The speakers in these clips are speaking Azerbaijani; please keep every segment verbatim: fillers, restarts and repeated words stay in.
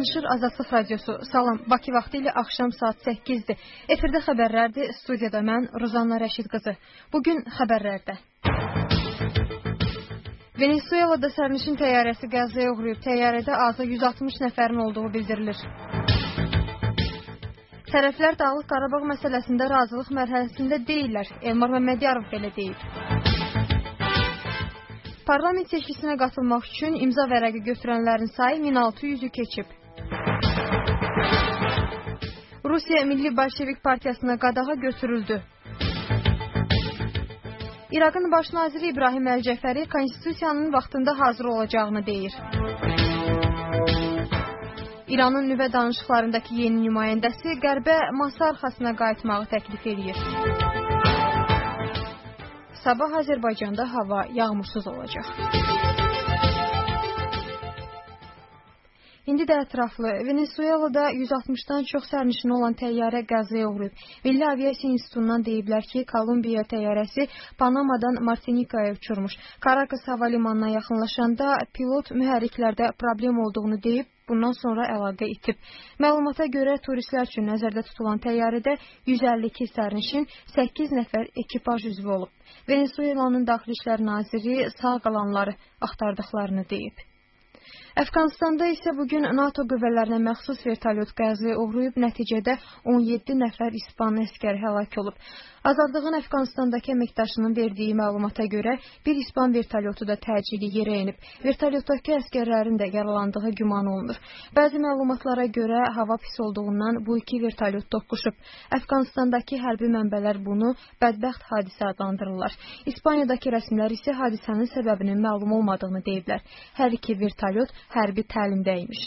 danışır Azadlıq Radiosu. Salam, Bakı vaxtı ilə axşam saat səkkizdir. Efirdə xəbərlərdir, studiyada mən Rozanna Rəşid qızı. Bugün xəbərlərdə. Venezuelada sərnişin təyyarəsi qəzaya uğrayıb. Təyyarədə azı yüz altmış nəfərin olduğu bildirilir. Tərəflər Dağlıq Qarabağ məsələsində razılıq mərhələsində deyirlər. Elmar Məmmədiyarov belə deyib. Parlament seçkisinə qatılmaq üçün imza vərəqi götürənlərin sayı min altı yüzü keçib. Rusiya Milli Bolşevik Partiyasına qadağa götürüldü. İraqın baş naziri İbrahim Əl-Cəfəri konstitusiyanın vaxtında hazır olacağını deyir. İranın nüvə danışıqlarındakı yeni nümayəndəsi Qərbə masa arxasına qayıtmağı təklif edir. Sabah Azərbaycanda hava yağmursuz olacaq. İndi də ətraflı. Venezuelada yüz altmışdan çox sərnişini olan təyyarə qəzaya uğrayıb. Milli Aviasiya İnstitutundan deyiblər ki, Kolumbiya təyyarəsi Panamadan Martinikaya uçurmuş. Caracas hava limanına yaxınlaşanda pilot mühərriklərdə problem olduğunu deyib, bundan sonra əlaqə itib. Məlumata görə turistlər üçün nəzərdə tutulan təyyarədə yüz əlli iki sərnişin, səkkiz nəfər ekipaj üzvü olub. Venezuelanın Daxili İşlər naziri sağ qalanları axtardıqlarını deyib. Əfqanistanda isə bugün NATO qüvvələrinə məxsus vertolyot qəzaya uğrayıb, nəticədə on yeddi nəfər İspan əskəri həlak olub. Azadlığın Əfqanistandakı əməkdaşının verdiyi məlumata görə bir İspan vertolyotu da təcili yerə enib. Vertolyotdakı əskərlərin də yaralandığı güman olunur. Bəzi məlumatlara görə hava pis olduğundan bu iki vertolyot toqquşub. Əfqanistandakı hərbi mənbələr bunu bədbəxt hadisə adlandırırlar. İspaniyadakı rəsmilər isə hadisənin səbəbinin məlum olmadığını deyiblər. Hər iki vertolyot hərbi təlimdə imiş.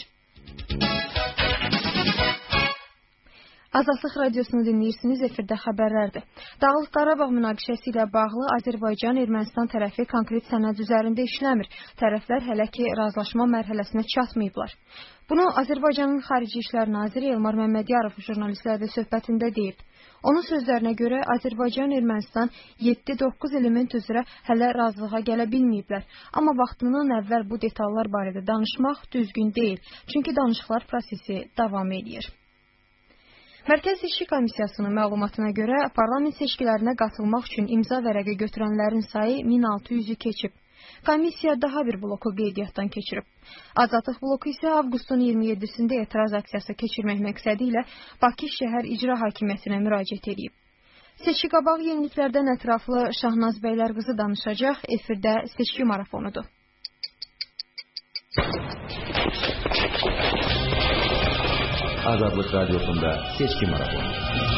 Azadlıq Radiosunu dinləyirsiniz, efirdə xəbərlərdir. Dağlıq Qarabağ münaqişəsi ilə bağlı Azərbaycan-Ermənistan tərəfi konkret sənəd üzərində işləmir. Tərəflər hələ ki razılaşma mərhələsinə çatmayıblar. Bunu Azərbaycanın Xarici İşlər naziri Elmar Məmmədiyarov jurnalistlərlə söhbətində deyib. Onun sözlərinə görə Azərbaycan-Ermənistan yeddi doqquz element üzrə hələ razılığa gələ bilməyiblər. Amma vaxtından əvvəl bu detallar barədə danışmaq düzgün deyil, çünki danışıqlar prosesi davam edir. Mərkəz Seçki Komissiyasının məlumatına görə parlament seçkilərinə qatılmaq üçün imza vərəqi götürənlərin sayı min altı yüzü keçib. Komissiya daha bir bloku qeydiyyatdan keçirib. Azadlıq bloku isə avqustun iyirmi yeddisində etiraz aksiyası keçirmək məqsədi ilə Bakı şəhər icra hakimiyyətinə müraciət edib. Seçki qabaq yeniliklərdən ətraflı Şahnaz Bəylərqızı danışacaq, efirdə seçki marafonudur. Azadlıq Radiosunda seçki marafonu.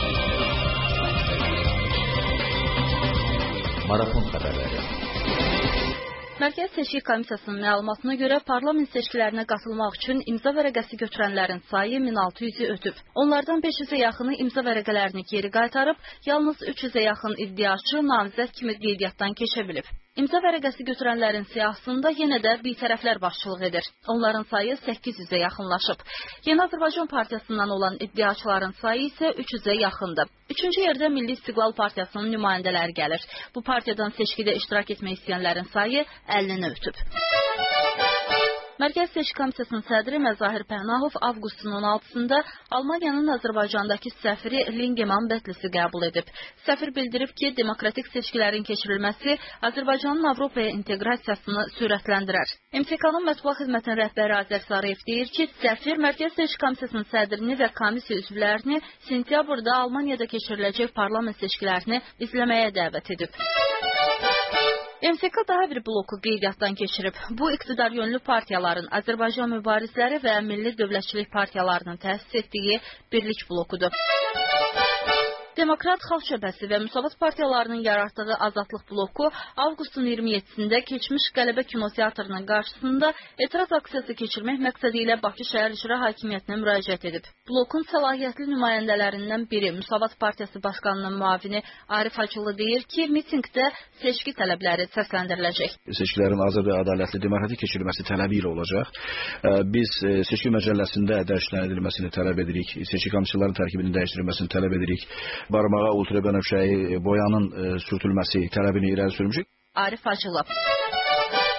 Marafon xəbərləri. Mərkəz Seçki Komissiyasının məlumatına görə parlament seçkilərinə qatılmaq üçün imza vərəqəsi götürənlərin sayı min altı yüzü ötüb. Onlardan beş yüzə yaxını imza vərəqələrini geri qaytarıb, yalnız üç yüzə yaxın iddiaçı namizəd kimi qeydiyyatdan keçə bilib. İmza vərəqəsi götürənlərin siyahısında yenə də bitərəflər başçılıq edir. Onların sayı səkkiz yüzə yaxınlaşıb. Yeni Azərbaycan Partiyasından olan iddiaçıların sayı isə üç yüzə yaxındır. Üçüncü yerdə Milli İstiqlal Partiyasının nümayəndələri gəlir. Bu partiyadan seçkidə iştirak etmək istəyənlərin sayı əllini ötüb. Mərkəz Seçki Komissiyasının sədri Məzahir Pənahov avqustun on altısında Almaniyanın Azərbaycandakı səfiri Lingeman Betlisi qəbul edib. Səfir bildirib ki, demokratik seçkilərin keçirilməsi Azərbaycanın Avropaya inteqrasiyasını sürətləndirər. M T K-nın mətbuat xidmətinin rəhbəri Azər Sarıyev deyir ki, səfir Mərkəz Seçki Komissiyasının sədrini və komissiya üzvlərini sentyabrda Almaniyada keçiriləcək parlament seçkilərini izləməyə dəvət edib. M T K daha bir bloku qeydiyyatdan keçirib. Bu, iqtidar yönlü partiyaların, Azərbaycan mübarizləri və Milli Dövlətçilik partiyalarının təsis etdiyi birlik blokudur. Demokrat Xalq Cəbhəsi və Müsavat partiyalarının yaratdığı Azadlıq bloku avqustun iyirmi yeddisində keçmiş Qələbə kinoteatrının qarşısında etiraz aksiyası keçirmək məqsədi ilə Bakı şəhər icra hakimiyyətinə müraciət edib. Blokun səlahiyyətli nümayəndələrindən biri Müsavat partiyası başqanının müavini Arif Hacılı deyir ki, mitingdə seçki tələbləri səsləndiriləcək. Seçkilərin azad və ədalətli demokratik keçirilməsi tələbi ilə olacaq. Biz seçki məcəlləsində dəyişdirilməsini tələb edirik. Seçki komissiyalarının tərkibinin dəyişdirilməsini tələb edirik. Barmağa ultrabənövşəyi boyanın e, sürtülməsi tələbini irəli sürmüşük. Arif Hacılı.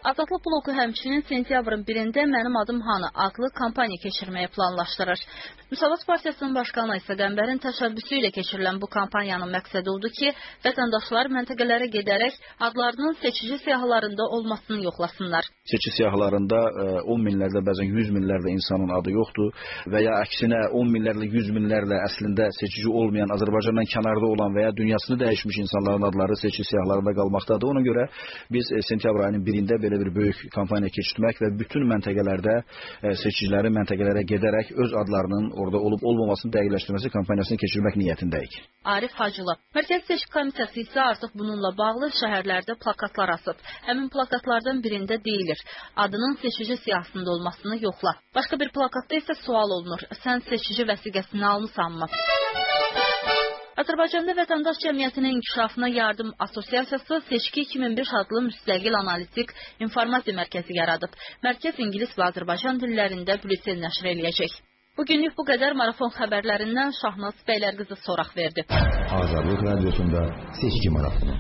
Azadlıq bloku həmçinin sentyabrın birində Mənim adım Hanı adlı kampaniya keçirməyi planlaşdırır. Müsavat Partiyasının başqanı isə Qəmbərin təşəbbüsü ilə keçirilən bu kampaniyanın məqsədi odur ki, vətəndaşlar məntəqələrə gedərək adlarının seçici siyahılarında olmasını yoxlasınlar. Seçici siyahılarında on minlərlə, bəzən yüz minlərlə insanın adı yoxdur və ya əksinə on minlərlə, yüz minlərlə əslində seçici olmayan, Azərbaycandan kənarda olan və ya dünyasını dəyişmiş insanların adları seçici siyahılarında qalmaqdadır. Ona görə biz sentyabr ayının birində belə bir böyük kampaniya keçirmək və bütün məntəqələrdə seçicilərin məntəqələrə gedərək öz adlarının orada olub-olmamasını dəqiqləşdirməsi kampaniyasını keçirmək niyyətindəyik. Arif Hacılı. Mərkəzi Seçki Komitəsi isə artıq bununla bağlı şəhərlərdə plakatlar asıb. Həmin plakatlardan birində deyilir, adının seçici siyahısında olmasını yoxla. Başqa bir plakatda isə sual olunur, sən seçici vəsiqəsini almısanmı? Azərbaycanda Vətəndaş Cəmiyyətinin İnkişafına Yardım Assosiasiyası Seçki iki min beş adlı müstəqil analitik informasiya mərkəzi yaradıb. Mərkəz ingilis və Azərbaycan dillərində bülleten nəşr eləyəcək. Bugünlük bu qədər. Marafon xəbərlərindən Şahnaz Bəylərqızı soraq verdi. Azadlıq Radiyosunda Seçki Marafonu.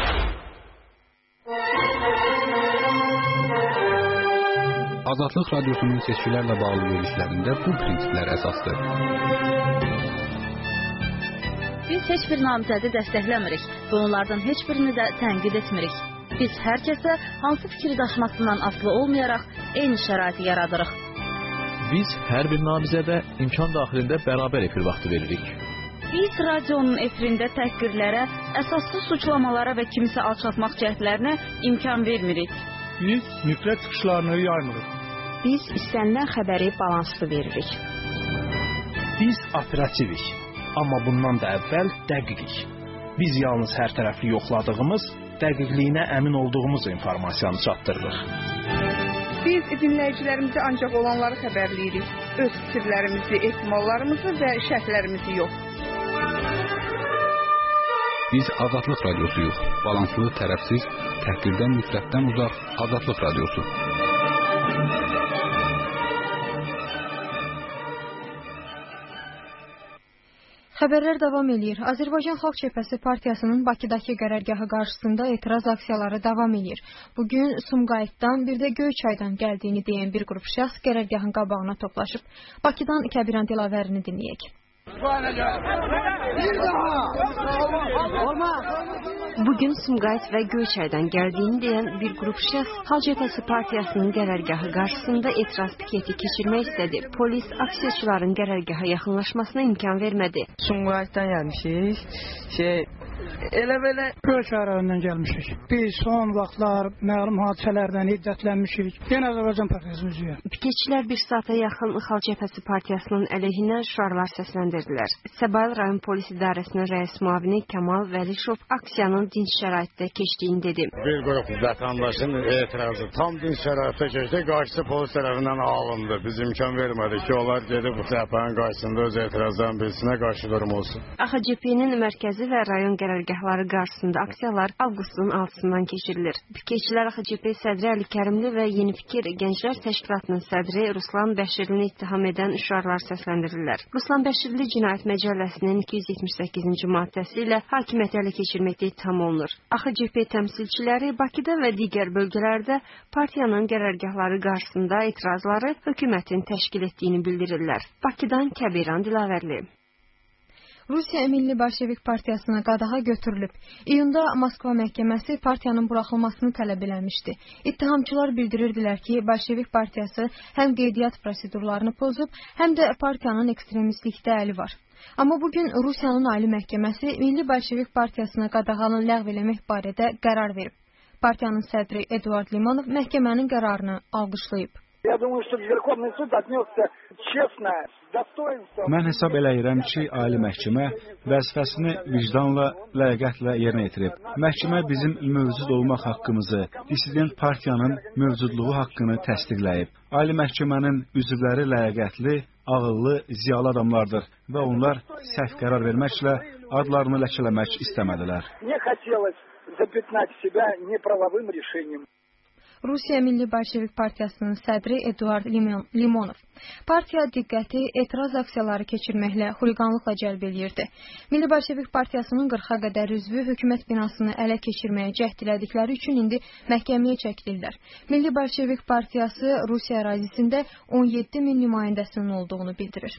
Azadlıq Radyosunun seçkilərlə bağlı verilişlərində bu prinsiplər əsasdır. Biz heç bir namizədi dəstəkləmirik və onlardan heç birini də tənqid etmirik. Biz hər kəsə hansı fikir daşımasından asılı olmayaraq eyni şəraiti yaradırıq. Biz hər bir namizədə imkan daxilində bərabər efir vaxtı veririk. Biz radionun efirində təhqirlərə, əsaslı suçlamalara və kimisə alçatmaq cəhdlərinə imkan vermirik. Biz nifrət çıxışlarını yaymırıq. Biz istənilən xəbəri balanslı veririk. Biz operativik. Amma bundan da əvvəl dəqiqik. Biz yalnız hər tərəfli yoxladığımız, dəqiqliyinə əmin olduğumuz informasiyanı çatdırırıq. Biz dinləyicilərimizi ancaq olanları xəbərləyirik. Öz fikirlərimizi, ehtimallarımızı və şərhlərimizi yox. Biz Azadlıq Radiosuyuq. Balanslı, tərəfsiz, təhqirdən, nifrətdən uzaq Azadlıq Radiosu. Xəbərlər davam edir. Azərbaycan Xalq Cəbhəsi Partiyasının Bakıdakı qərargahı qarşısında etiraz aksiyaları davam edir. Bugün Sumqayıtdan, bir də Göyçaydan gəldiyini deyən bir qrup şəxs qərargahın qabağına toplaşıb. Bakıdan Kəbiran Dilavərini dinləyək. Bugün Sumqayıt və Göyçaydan gəldiyini deyən bir qrup şəxs Xalq Cəbhəsi Partiyasının qərargahı qarşısında etiraz piketi keçirmək istədi. Polis aksiyaçıların qərargaha yaxınlaşmasına imkan vermədi. Sumqayıtdan gəlmişik. Şey, elə belə Göyçay rayonundan gəlmişik. Biz son vaxtlar məlum hadisələrdən hiddətlənmişik. Yenə Azərbaycan Partiyası üzvüyəm. Piketçilər bir saata yaxın Xalq Cəbhəsi Partiyasının əleyhinə şüarlar səsləndirdilər. Səbail rayon polis idarəsinin rəis müavini Kamal Vəlişov aksiyanın dinc şəraitdə keçdiyini dedi. Bir qrup vətəndaşın etirazı tam dinc şəraitdə keçdi. Qarşısı polis tərəfindən alındı. Biz imkan vermədik ki, onlar gedib bu cəbhənin qarşısında öz etirazdan birisinə qarşı durum olsun. A X C P-nin mərkəzi və rayon qərargahları qarşısında aksiyalar avqustun altısından keçirilir. Piketçilər A X C P sədri Əli Kərimli və Yeni Fikir Gənclər Təşkilatının sədri Ruslan Bəşirini ittiham edən şüarlar səsləndirirlər. Ruslan Bəşirli Cinayət Məcəlləsinin iki yüz yetmiş səkkizinci maddəsi ilə hakimiyyəti ələ keçirməkdə ittiham olunur. A X C P təmsilçiləri Bakıda və digər bölgələrdə partiyanın qərargahları qarşısında etirazları hökumətin təşkil etdiyini bildirirlər. Bakıdan Kəbiran Dilavərli. Rusiya Milli Bolşevik Partiyasına qadağa götürülüb. İyunda Moskva məhkəməsi partiyanın buraxılmasını tələb eləmişdi. İttihamçılar bildirirdilər ki, Bolşevik Partiyası həm qeydiyyat prosedurlarını pozub, həm də partiyanın ekstremistlikdə əli var. Amma bugün Rusiyanın Ali Məhkəməsi Milli Bolşevik Partiyasına qadağanı ləğv eləmək barədə qərar verib. Partiyanın sədri Eduard Limonov məhkəmənin qərarını alqışlayıb. Mən hesab eləyirəm ki, Ali Məhkəmə vəzifəsini vicdanla, ləyaqətlə yerinə yetirib. Məhkəmə bizim mövcud olmaq haqqımızı, dissident partiyanın mövcudluğu haqqını təsdiqləyib. Ali Məhkəmənin üzvləri ləyaqətli, ağıllı, ziyalı adamlardır və onlar səhv qərar verməklə adlarını ləkələmək istəmədilər. Rusiya Milli Bolşevik Partiyasının sədri Eduard Limonov. Partiya diqqəti etiraz aksiyaları keçirməklə xuliqanlıqla cəlb eləyirdi. Milli Bolşevik Partiyasının qırxa qədər üzvü hökumət binasını ələ keçirməyə cəhd elədikləri üçün indi məhkəməyə çəkilirlər. Milli Bolşevik Partiyası Rusiya ərazisində on yeddi min nümayəndəsinin olduğunu bildirir.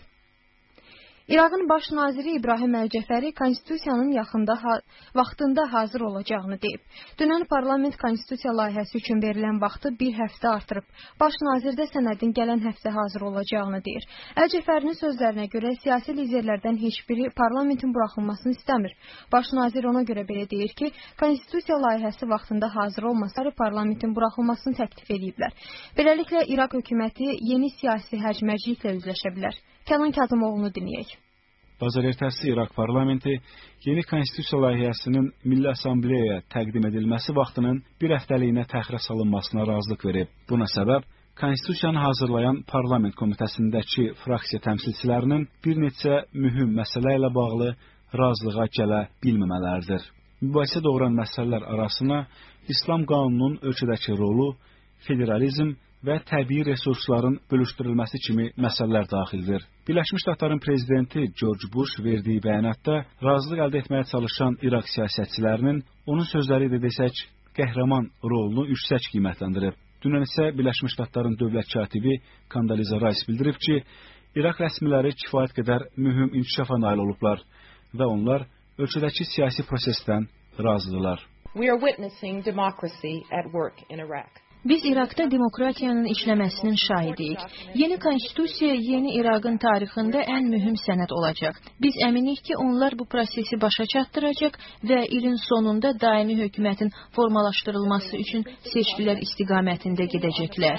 İraqın baş naziri İbrahim Əl-Cəfəri konstitusiyanın yaxında ha vaxtında hazır olacağını deyib. Dünən parlament konstitusiya layihəsi üçün verilən vaxtı bir həftə artırıb. Baş nazir də sənədin gələn həftə hazır olacağını deyir. Əl-Cəfərinin sözlərinə görə siyasi liderlərdən heç biri parlamentin buraxılmasını istəmir. Baş nazir ona görə belə deyir ki, konstitusiya layihəsi vaxtında hazır olmasa parlamentin buraxılmasını təklif ediblər. Beləliklə İraq hökuməti yeni siyasi həcməcliklə üzləşə bilər. Kənan Kazımoğlu'nu dinləyək. Bazar ertəsi İraq parlamenti yeni konstitusiya layihəsinin Milli Assambleyaya təqdim edilməsi vaxtının bir həftəliyinə təxirə salınmasına razılıq verib. Buna səbəb konstitusiyanı hazırlayan parlament komitəsindəki fraksiya təmsilçilərinin bir neçə mühüm məsələ ilə bağlı razılığa gələ bilməmələridir. Mübahisə doğuran məsələlər arasına İslam qanununun ölkədəki rolu, federalizm və təbii resursların bölüşdürülməsi kimi məsələlər daxildir. Birləşmiş Ştatların prezidenti George Bush verdiyi bəyanatda razılıq əldə etməyə çalışan İraq siyasətçilərinin onun sözləri ilə desək qəhrəman rolunu yüksək qiymətləndirib. Dünən isə Birləşmiş Ştatların dövlət katibi Condoleezza Rice bildirib ki, İraq rəsmiləri kifayət qədər mühüm inkişafa nail olublar və onlar ölkədəki siyasi prosesdən razıdırlar. We are witnessing democracy at work in Iraq. Biz İraqda demokratiyanın işləməsinin şahidiyik. Yeni konstitusiya yeni İraqın tarixində ən mühüm sənəd olacaq. Biz əminik ki, onlar bu prosesi başa çatdıracaq və ilin sonunda daimi hökumətin formalaşdırılması üçün seçkilər istiqamətində gedəcəklər.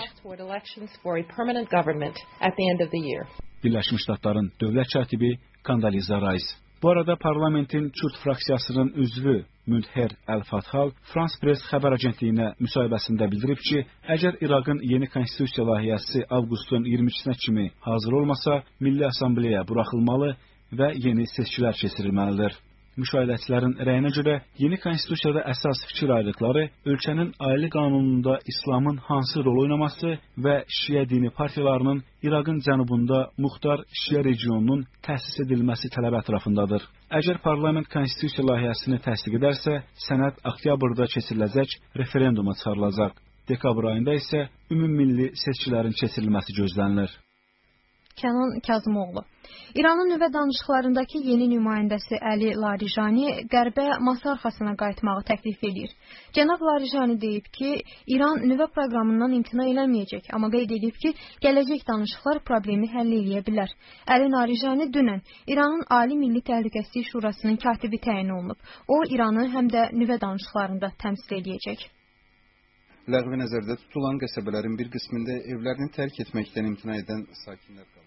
Birləşmiş Ştatların dövlət katibi Condoleezza Rice. Bu arada parlamentin Kürt fraksiyasının üzvü Münther Əl-Fathal Frans Press xəbər agentliyinə müsahibəsində bildirib ki, əgər İraqın yeni konstitusiya layihəsi avqustun iyirmi ikisinə kimi hazır olmasa, Milli Assambleyaya buraxılmalı və yeni seçkilər keçirilməlidir. Müşahidəçilərin rəyinə görə yeni konstitusiyada əsas fikir ayrılıqları ölkənin ailə qanununda İslamın hansı rol oynaması və Şiə dini partiyalarının İraqın cənubunda muxtar Şiə regionunun təsis edilməsi tələbi ətrafındadır. Əgər parlament konstitusiya layihəsini təsdiq edərsə, sənəd oktyabrda keçiriləcək referenduma çıxarılacaq. Dekabr ayında isə ümummilli seçkilərin keçirilməsi gözlənilir. Kənan Kazımoğlu. İranın nüvə danışıqlarındakı yeni nümayəndəsi Əli Larijani qərbə masa arxasına qayıtmağı təklif edir. Cənab Larijani deyib ki, İran nüvə proqramından imtina eləməyəcək, amma qeyd edib ki, gələcək danışıqlar problemi həll edə bilər. Əli Larijani dünən İranın Ali Milli Təhlükəsizlik Şurasının katibi təyin olunub. O, İranı həm də nüvə danışıqlarında təmsil edəcək. Ləğvi nəzərdə tutulan qəsəbələrin bir qismində evlərini tərk etməkdən imtina edən sakinlər qalır.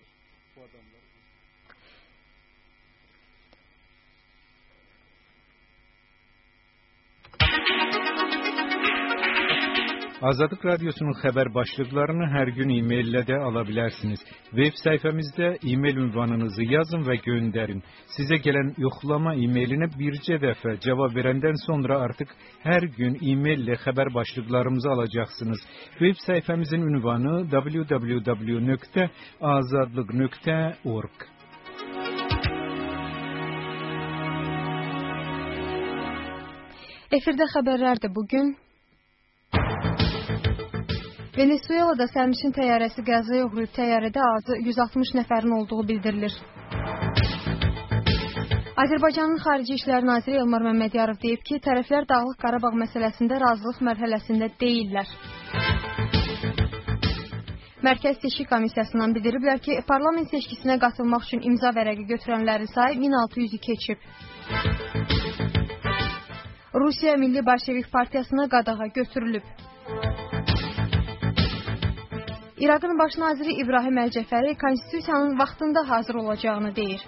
Azadlıq Radyosu'nun xəbər başlıqlarını hər gün e-maillə də ala bilərsiniz. Web sayfamızda e-mail ünvanınızı yazın və göndərin. Sizə gələn yoxlama e-mailinə bircə dəfə cavab verəndən sonra artıq hər gün e-maillə xəbər başlıqlarımızı alacaqsınız. Web sayfamızın ünvanı w w w nöqtə azadlıq nöqtə org. Efirdə xəbərlərdir bugün. Venezuelada sərnişin təyyarəsi qəzaya uğrayıb, təyyarədə azı yüz altmış nəfərin olduğu bildirilir. Azərbaycanın Xarici İşlər Naziri Elmar Məmmədiyarov deyib ki, tərəflər Dağlıq Qarabağ məsələsində razılıq mərhələsində deyillər. Mərkəz Seçki Komissiyasından bildiriblər ki, parlament seçkisinə qatılmaq üçün imza vərəqi götürənlərin sayı min altı yüzü keçib. Rusiya Milli Bolşevik Partiyasına qadağa götürülüb. İraqın baş naziri İbrahim Əl-Cəfəri konstitusiyanın vaxtında hazır olacağını deyir.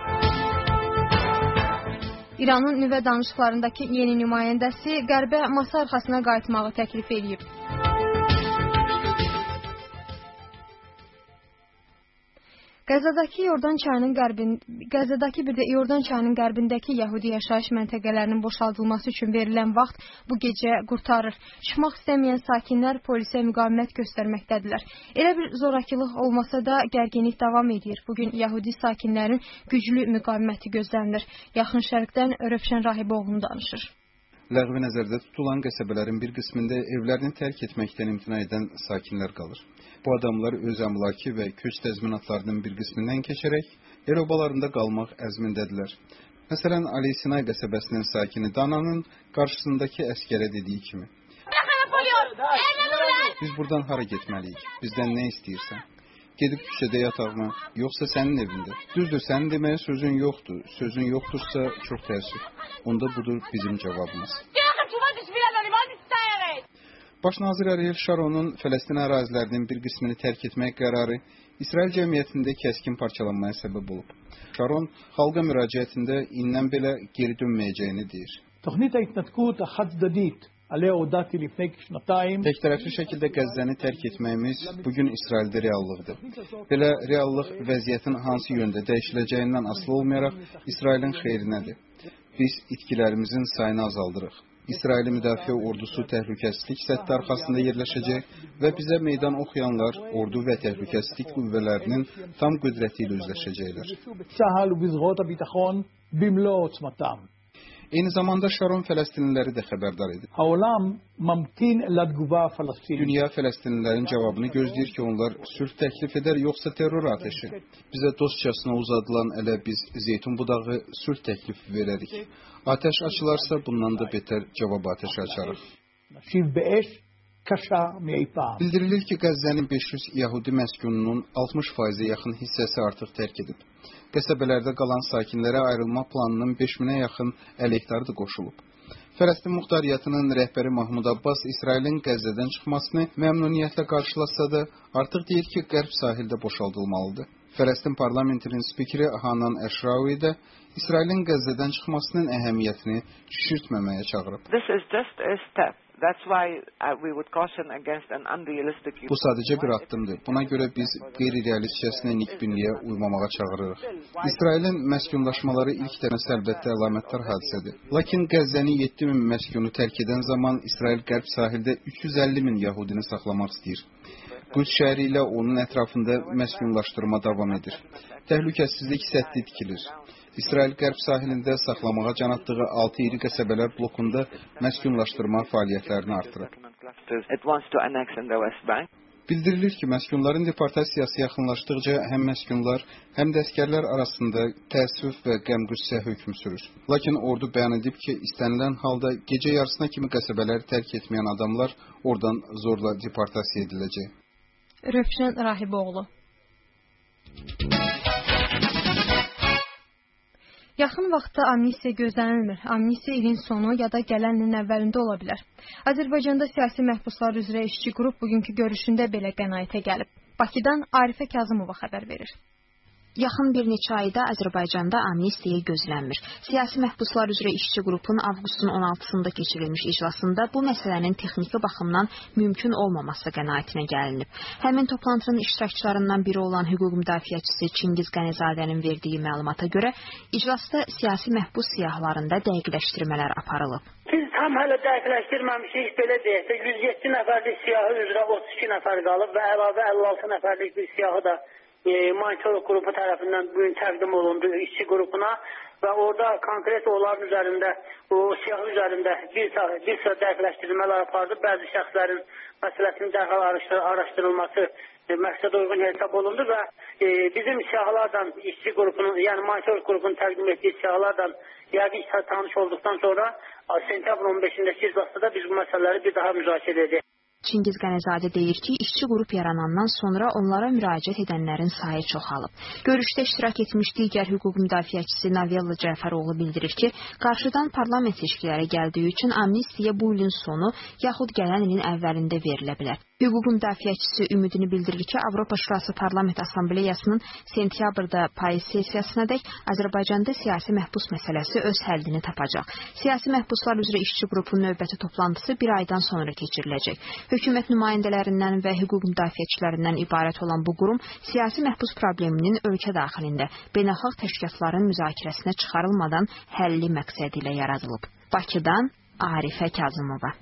İranın nüvə danışıqlarındakı yeni nümayəndəsi qərbə masa arxasına qayıtmağı təklif edib. Qəzzadakı Yordan çayının qərbin Qəzzadakı bir də Yordan çayının qərbindəki Yəhudi yaşayış məntəqələrinin boşaldılması üçün verilən vaxt bu gecə qurtarır. Çıxmaq istəməyən sakinlər polisə müqavimət göstərməkdədirlər. Elə bir zorakılıq olmasa da gərginlik davam edir. Bu gün Yəhudi sakinlərin güclü müqaviməti gözlənilir. Yaxın Şərqdən Rövşən Rahiboğlu danışır. Ləğvi nəzərdə tutulan qəsəbələrin bir qismində evlərini tərk etməkdən imtina edən sakinlər qalır. Bu adamlar öz əmlaki və köç təzminatlarının bir qismindən keçərək yer obalarında qalmaq əzmindədirlər. Məsələn, Ali Sinay qəsəbəsinin sakini Dananın qarşısındakı əskərə dediyi kimi: "Biz buradan hara getməliyik? Bizdən nə istəyirsən? Gedib küçədə yataqmı, yoxsa sənin evində? Düzdür, sənin deməyə sözün yoxdur. Sözün yoxdursa çox təəssüf. Onda budur bizim cavabımız." Baş nazir Ariel Sharonun Fələstin ərazilərinin bir qismini tərk etmək qərarı İsrail cəmiyyətində kəskin parçalanmaya səbəb olub. Sharon xalqa müraciətində indən belə geri dönməyəcəyini deyir. Təkdərəfli şəkildə Qəzzəni tərk etməyimiz bugün İsraildə reallıqdır. Belə reallıq vəziyyətin hansı yöndə dəyişiləcəyindən asılı olmayaraq İsrailin xeyrinədir. Biz itkilərimizin sayını azaldırıq. İsraili müdafiə ordusu təhlükəsizlik səthi arxasında yerləşəcək və bizə meydan oxuyanlar ordu və təhlükəsizlik qüvvələrinin tam qüdrəti ilə üzləşəcəklər. Eyni zamanda Sharon Fələstinliləri də xəbərdar edib. Dünya Fələstinlilərin cavabını gözləyir ki, onlar sülh təklif edər, yoxsa terror ateşi. Bizə dostcasına uzadılan ələ biz zeytun budağı sülh təklifi verərik. Ateş açılarsa bundan da betər cavab ateşi açarıq. Bildirilir ki, Qəzzənin beş yüz Yəhudi məskununun altmış faizə yaxın hissəsi artıq tərk edib. Qəsəbələrdə qalan sakinlərə ayrılma planının beş minə yaxın əleyhtarı da qoşulub. Fələstin muxtariyyətinin rəhbəri Mahmud Abbas İsrailin Qəzzədən çıxmasını məmnuniyyətlə qarşılasa da artıq deyir ki, qərb sahildə boşaldılmalıdır. Fələstin parlamentinin spikeri Hanan Əşravi də İsrailin Qəzzədən çıxmasının əhəmiyyətini şişirtməməyə çağırıb. Bu sadəcə bir addımdır. Buna görə biz qeyri-realistcəsinə nikbinliyə uymamağa çağırırıq. İsrailin məskunlaşmaları ilk dənəsi əlbəttə əlamətdar hadisədir. Lakin Qəzzəni yeddi min məskunu tərk edən zaman İsrail qərb sahildə üç yüz əlli min yəhudini saxlamaq istəyir. Qüds şəhəri ilə onun ətrafında məskunlaşdırma davam edir. Təhlükəsizlik səthi tikilir. İsrail qərb sahilində saxlamağa can atdığı altı iri qəsəbələr blokunda məskunlaşdırma fəaliyyətlərini artırır. Bildirilir ki, məskunların deportasiyası yaxınlaşdıqca həm məskunlar, həm də əskərlər arasında təəssüf və qəm-qüssə hökm sürür. Lakin ordu bəyan edib ki, istənilən halda gecə yarısına kimi qəsəbələri tərk etməyən adamlar oradan zorla deportasiya ediləcək. Rövşən Rahiboğlu. Yaxın vaxtda amnistiya gözlənilmir. Amnistiya ilin sonu ya da gələn ilin əvvəlində ola bilər. Azərbaycanda siyasi məhbuslar üzrə işçi qrup bugünkü görüşündə belə qənaətə gəlib. Bakıdan Arifə Kazımova xəbər verir. Yaxın bir neçə ayda Azərbaycanda amnistiya gözlənmir. Siyasi məhbuslar üzrə işçi qrupun avqustun on altısında keçirilmiş iclasında bu məsələnin texniki baxımdan mümkün olmaması qənaətinə gəlinib. Həmin toplantının iştirakçılarından biri olan hüquq müdafiəçisi Çingiz Qənizadənin verdiyi məlumata görə iclasda siyasi məhbus siyahılarında dəqiqləşdirmələr aparılıb. Biz tam hələ dəqiqləşdirməmişik, belə deyək də yüz yeddi nəfərlik siyahı üzrə otuz iki nəfər qalıb və əlavə əlli altı nəfərlik bir siyahı da E, monitörlük qrupu tərəfindən bugün təqdim olundu işçi qrupuna və orada konkret onların üzərində, o siyah üzərində bir, bir sıra dəqiqləşdirmələr apardı. Bəzi şəxslərin məsələsinin dərhal araşdırılması e, məqsədə uyğun hesab olundu və e, bizim siyahlardan işçi qrupunun, yəni monitörlük qrupunun təqdim etdiyi siyahlardan yəqin tanış olduqdan sonra sentyabrın on beşindəki iclasda da biz bu məsələləri bir daha müzakirə edək. Çingiz Qənizadə deyir ki, işçi qrup yaranandan sonra onlara müraciət edənlərin sayı çoxalıb. Görüşdə iştirak etmiş digər hüquq müdafiəçisi Navella Cəfəroğlu bildirir ki, qarşıdan parlament seçkiləri gəldiyi üçün amnistiya bu ilin sonu yaxud gələn ilin əvvəlində verilə bilər. Hüquq müdafiəçisi ümidini bildirir ki, Avropa Şurası Parlament Assambleyasının sentyabrda payız sessiyasınadək Azərbaycanda siyasi məhbus məsələsi öz həllini tapacaq. Siyasi məhbuslar üzrə işçi qrupunun növbəti toplantısı bir aydan sonra keçiriləcək. Hökumət nümayəndələrindən və hüquq müdafiəçilərindən ibarət olan bu qurum siyasi məhbus probleminin ölkə daxilində beynəlxalq təşkilatların müzakirəsinə çıxarılmadan həlli məqsədi ilə yaradılıb. Bakıdan Arifə Kazımova.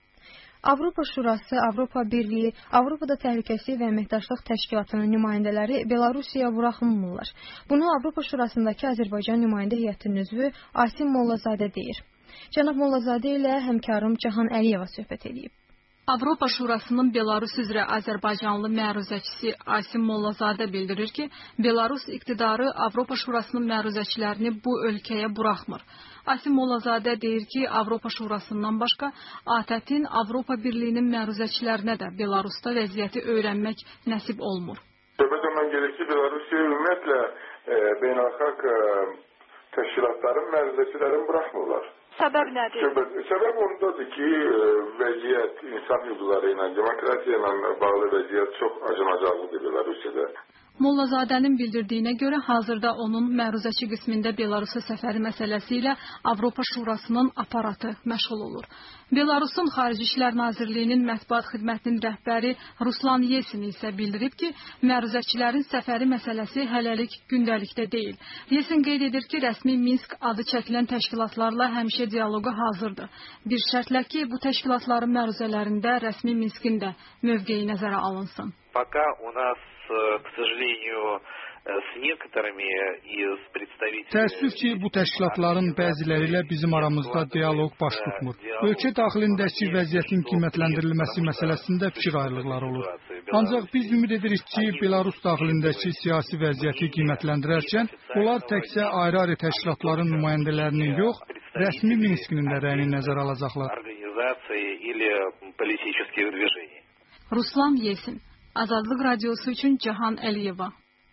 Avropa Şurası, Avropa Birliyi, Avropada Təhlükəsizlik və Əməkdaşlıq Təşkilatının nümayəndələri Belarusiyaya buraxılmırlar. Bunu Avropa Şurasındakı Azərbaycan nümayəndə heyətinin üzvü Asim Mollazadə deyir. Cənab Mollazadə ilə həmkarım Cahan Əliyeva söhbət edib. Avropa Şurasının Belarus üzrə Azərbaycanlı məruzəçisi Asim Mollazadə bildirir ki, Belarus iqtidarı Avropa Şurasının məruzəçilərini bu ölkəyə buraxmır. Asim Mollazadə deyir ki, Avropa Şurasından başqa A T Ə T-in Avropa Birliyinin məruzəçilərinə də Belarusda vəziyyəti öyrənmək nəsib olmur. Söhbət ondan gelir ki, Belarusiya ümumiyyətlə e, beynəlxalq e, təşkilatların məruzəçilərini buraxmırlar. Səbəb nədir? Səbəb, səbəb ondadır ki, e, vəziyyət insan hüquqları ilə, demokratiya ilə bağlı vəziyyət çox acınacaqlıdır Belarusiyada. Mollazadənin bildirdiyinə görə hazırda onun məruzəçi qismində Belarusa səfəri məsələsi ilə Avropa Şurasının aparatı məşğul olur. Belarusun Xarici İşlər Nazirliyinin mətbuat xidmətinin rəhbəri Ruslan Yesin isə bildirib ki, məruzəçilərin səfəri məsələsi hələlik gündəlikdə deyil. Yesin qeyd edir ki, rəsmi Minsk adı çəkilən təşkilatlarla həmişə dialoqa hazırdır. Bir şərtlə ki, bu təşkilatların məruzələrində rəsmi Minskin də mövqeyi nəzərə alınsın. Пока у нас, к сожалению, с некоторыми из представителей... Təəssüf ki, bu təşkilatların bəziləri ilə bizim aramızda dialoq baş tutmur. Ölkə daxilindəki vəziyyətin qiymətləndirilməsi məsələsində fikir ayrılıqları olur. Ancaq biz ümid edirik ki, Belarus daxilindəki siyasi vəziyyəti qiymətləndirərkən, onlar təkcə ayrı-ayrı təşkilatların nümayəndələrinin yox, rəsmi Minskinin də rəyini nəzərə alacaqlar. Ruslan Yesin, Azadlıq Radiosu üçün Cahan Əliyeva.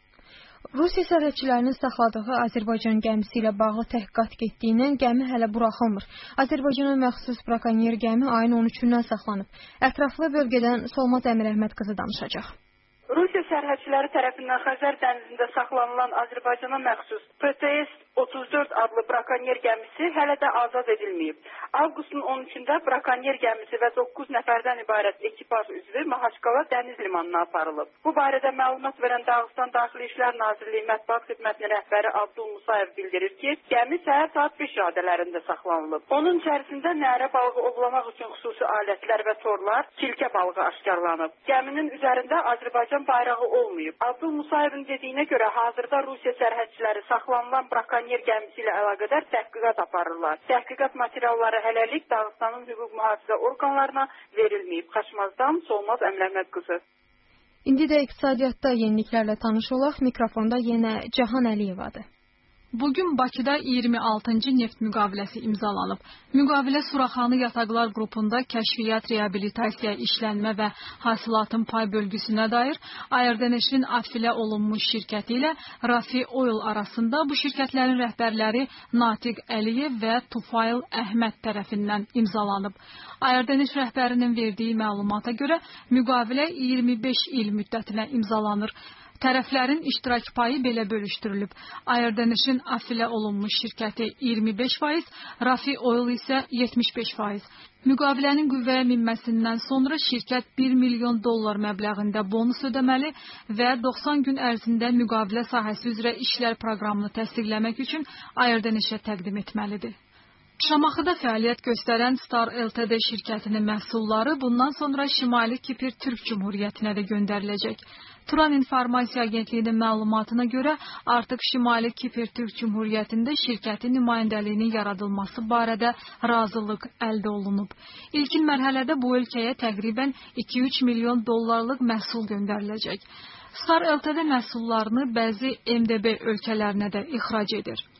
Rusiya sərhədçilərinin saxladığı Azərbaycan gəmisi ilə bağlı təhqiqat getdiyindən gəmi hələ buraxılmır. Azərbaycana məxsus brakonyer gəmi ayın on üçündən saxlanıb. Ətraflı bölgədən Solmaz Əmir Əhməd qızı danışacaq. Rusiya sərhədçiləri tərəfindən Xəzər dənizində saxlanılan Azərbaycana məxsus P T S otuz dörd adlı brakonyer gəmisi hələ də azad edilməyib. Avqustun on üçündə brakonyer gəmisi və doqquz nəfərdən ibarət ekipaj üzvü Mahaçqala dəniz limanına aparılıb. Bu barədə məlumat verən Dağıstan Daxili İşlər Nazirliyi mətbuat xidmətinin rəhbəri Abdul Musayev bildirir ki, gəmi səhər saat beş radələrində saxlanılıb. Onun içərisində nərə balığı ovlamaq üçün xüsusi alətlər və torlar, kilkə balığı aşkarlanıb. Gəminin üzərində Azərbaycan bayrağı olmayıb. Abdul Musayevin dediyinə görə hazırda Rusiya sərhədçiləri saxlanılan brakonyer gəmisi ilə əlaqədar təhqiqat aparırlar. Təhqiqat materialları hələlik Dağıstanın hüquq mühafizə orqanlarına verilməyib. Xaçmazdan Solmaz Əmir Əhməd qızı. İndi də iqtisadiyyatda yeniliklərlə tanış olaq. Mikrofonda yenə Cahan Əliyevadır. Bugün Bakıda iyirmi altıncı neft müqaviləsi imzalanıb. Müqavilə Suraxanı Yataqlar qrupunda kəşfiyyat, reabilitasiya, işlənmə və hasilatın pay bölgüsünə dair Ayerdeneşin afiliyə olunmuş şirkəti ilə Rafi Oil arasında bu şirkətlərin rəhbərləri Natiq Əliyev və Tufayl Əhməd tərəfindən imzalanıb. Ayerdeneş rəhbərinin verdiyi məlumata görə müqavilə iyirmi beş il müddətinə imzalanır. Tərəflərin iştirak payı belə bölüşdürülüb. Ayerdeneşin afiliyə olunmuş şirkəti iyirmi beş faiz, Rafi Oil isə yetmiş beş faiz. Müqavilənin qüvvəyə minməsindən sonra şirkət bir milyon dollar məbləğində bonus ödəməli və doxsan gün ərzində müqavilə sahəsi üzrə işlər proqramını təsdiqləmək üçün Ayerdeneşə təqdim etməlidir. Şamaxıda fəaliyyət göstərən Star L T D şirkətinin məhsulları bundan sonra Şimali Kipr Türk Cumhuriyyətinə də göndəriləcək. Turan İnformasiya Agentliyinin məlumatına görə artıq Şimali Kipr Türk Cumhuriyyətində şirkətin nümayəndəliyinin yaradılması barədə razılıq əldə olunub. İlkin mərhələdə bu ölkəyə təqribən iki üç milyon dollarlıq məhsul göndəriləcək. Star L T D məhsullarını bəzi M D B ölkələrinə də ixrac edir.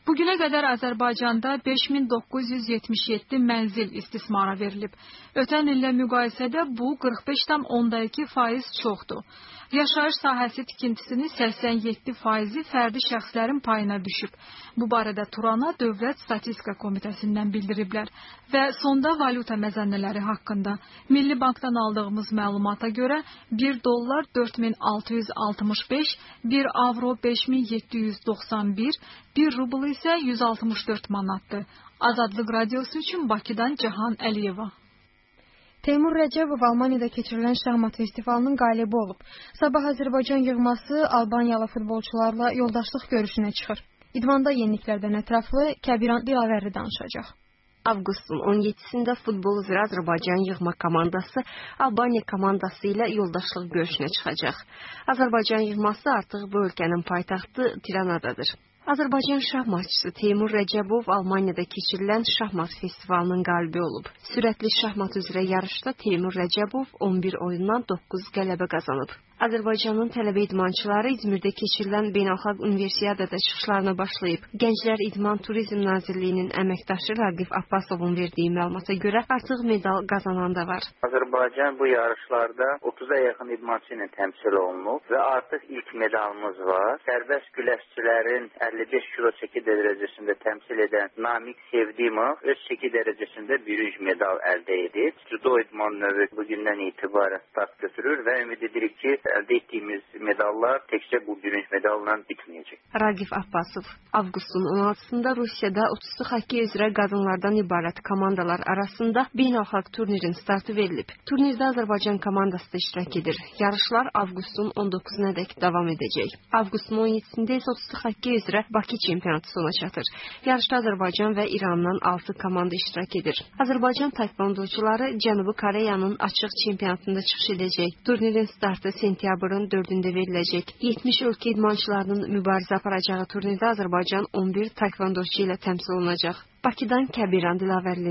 Bugünə qədər Azərbaycanda beş min doqquz yüz yetmiş yeddi mənzil istismara verilib. Ötən illə müqayisədə bu qırx beş tam onda iki faiz çoxdur. Yaşayış sahəsi tikintisinin səksən yeddi faizi fərdi şəxslərin payına düşüb. Bu barədə Turana Dövlət Statistika Komitəsindən bildiriblər. Və sonda valyuta məzənnələri haqqında Milli Bankdan aldığımız məlumata görə bir dollar dörd min altı yüz altmış beş, bir avro beş min yeddi yüz doxsan bir, bir rubl isə yüz altmış dörd manatdır. Azadlıq Radiosu üçün Bakıdan Cahan Əliyeva. Teymur Rəcəbov Almaniyada keçirilən şahmat festivalının qalibi olub. Sabah Azərbaycan yığması Albaniyalı futbolçularla yoldaşlıq görüşünə çıxır. İdmanda yeniliklərdən ətraflı Kəbiran Dilavərli danışacaq. Avqustun on yeddisində futbol üzrə Azərbaycan yığma komandası Albaniya komandası ilə yoldaşlıq görüşünə çıxacaq. Azərbaycan yığması artıq bu ölkənin paytaxtı Tiranadadır. Azərbaycan şahmatçısı Teymur Rəcəbov Almaniyada keçirilən şahmat festivalının qalibi olub. Sürətli şahmat üzrə yarışda Teymur Rəcəbov on bir oyundan doqquz qələbə qazanıb. Azərbaycanın tələbə idmançıları İzmirdə keçirilən beynəlxalq universiadada çıxışlarına başlayıb. Gənclər İdman Turizm Nazirliyinin əməkdaşı Raqif Abbasovun verdiyi məlumata görə artıq medal qazanan da var. Azərbaycan bu yarışlarda otuza yaxın idmançı ilə təmsil olunub və artıq ilk medalımız var. Sərbəst güləşçilərin əlli beş kilo çəki dərəcəsində təmsil edən Namik Sevdimov öz çəki dərəcəsində bürünc medal əldə edib. Judo idman növü bugündən etibarən start götürür və ümid edirik ki, əldə etdiyimiz medallar təkcə bu bürünc medalla bitməyəcək. Raqif Abbasov avqustun on altısında Rusiyada otuzlu xokkey üzrə qadınlardan ibarət komandalar arasında beynəlxalq turnirin startı verilib. Turnirdə Azərbaycan komandası da iştirak edir. Yarışlar avqustun on doqquzunadək davam edəcək. Avqustun on yeddisində isə otuzlu xokkey üzrə Bakı çempionatı sona çatır. Yarışda Azərbaycan və İrandan altı komanda iştirak edir. Azərbaycan taekvondoçuları Cənubi Koreyanın açıq çempionatında çıxış edəcək. Turnirin startı sentyabrın dördündə veriləcək. yetmiş ölkə idmançılarının mübarizə aparacağı turnirdə Azərbaycan on bir taekvondoçu ilə təmsil olunacaq. Bakıdan Kəbiran Dilavərli.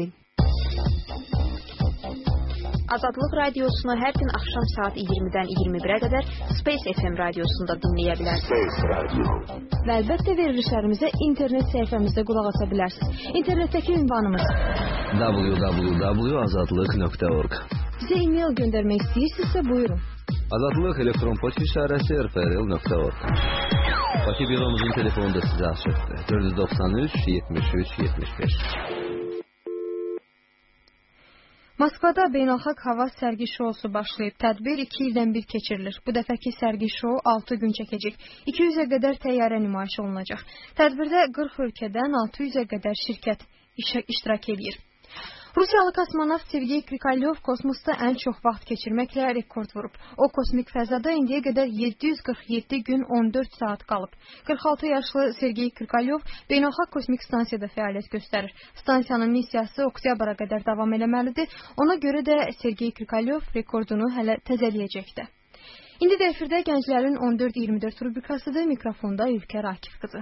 Azadlıq radiosunu hər gün axşam saat iyirmidən iyirmi birə qədər Space F M radiosunda dinləyə bilərsiniz. Və əlbəttə verilişlərimizə internet səhifəmizdə qulaq asa bilərsiniz. İnternetdəki ünvanımız w w w nöqtə azadlıq nöqtə org. Bizə e-mail göndərmək istəyirsinizsə buyurun. Azadlıq elektron poçt işarəsi r f r l nöqtə org. Bakı büromuzun telefonu da sizə açıqdır. dörd yüz doxsan üç yetmiş üç yetmiş beş. Moskvada beynəlxalq hava sərgi şousu başlayıb. Tədbir iki ildən bir keçirilir. Bu dəfəki sərgi şou altı gün çəkəcək. iki yüzə qədər təyyarə nümayiş olunacaq. Tədbirdə qırx ölkədən altı yüzə qədər şirkət iştirak edir. Rusiyalı kosmonavt Sergey Krikalyov kosmosda ən çox vaxt keçirməklə rekord vurub. O kosmik fəzada indiyə qədər yeddi yüz qırx yeddi gün on dörd saat qalıb. qırx altı yaşlı Sergey Krikalyov beynəlxalq kosmik stansiyada fəaliyyət göstərir. Stansiyanın missiyası oktyabra qədər davam eləməlidir. Ona görə də Sergey Krikalyov rekordunu hələ təzələyəcəkdir. İndi də efirdə gənclərin on dörd iyirmi dörd rubrikasıdır. Mikrofonda Ülkər Akif qızı.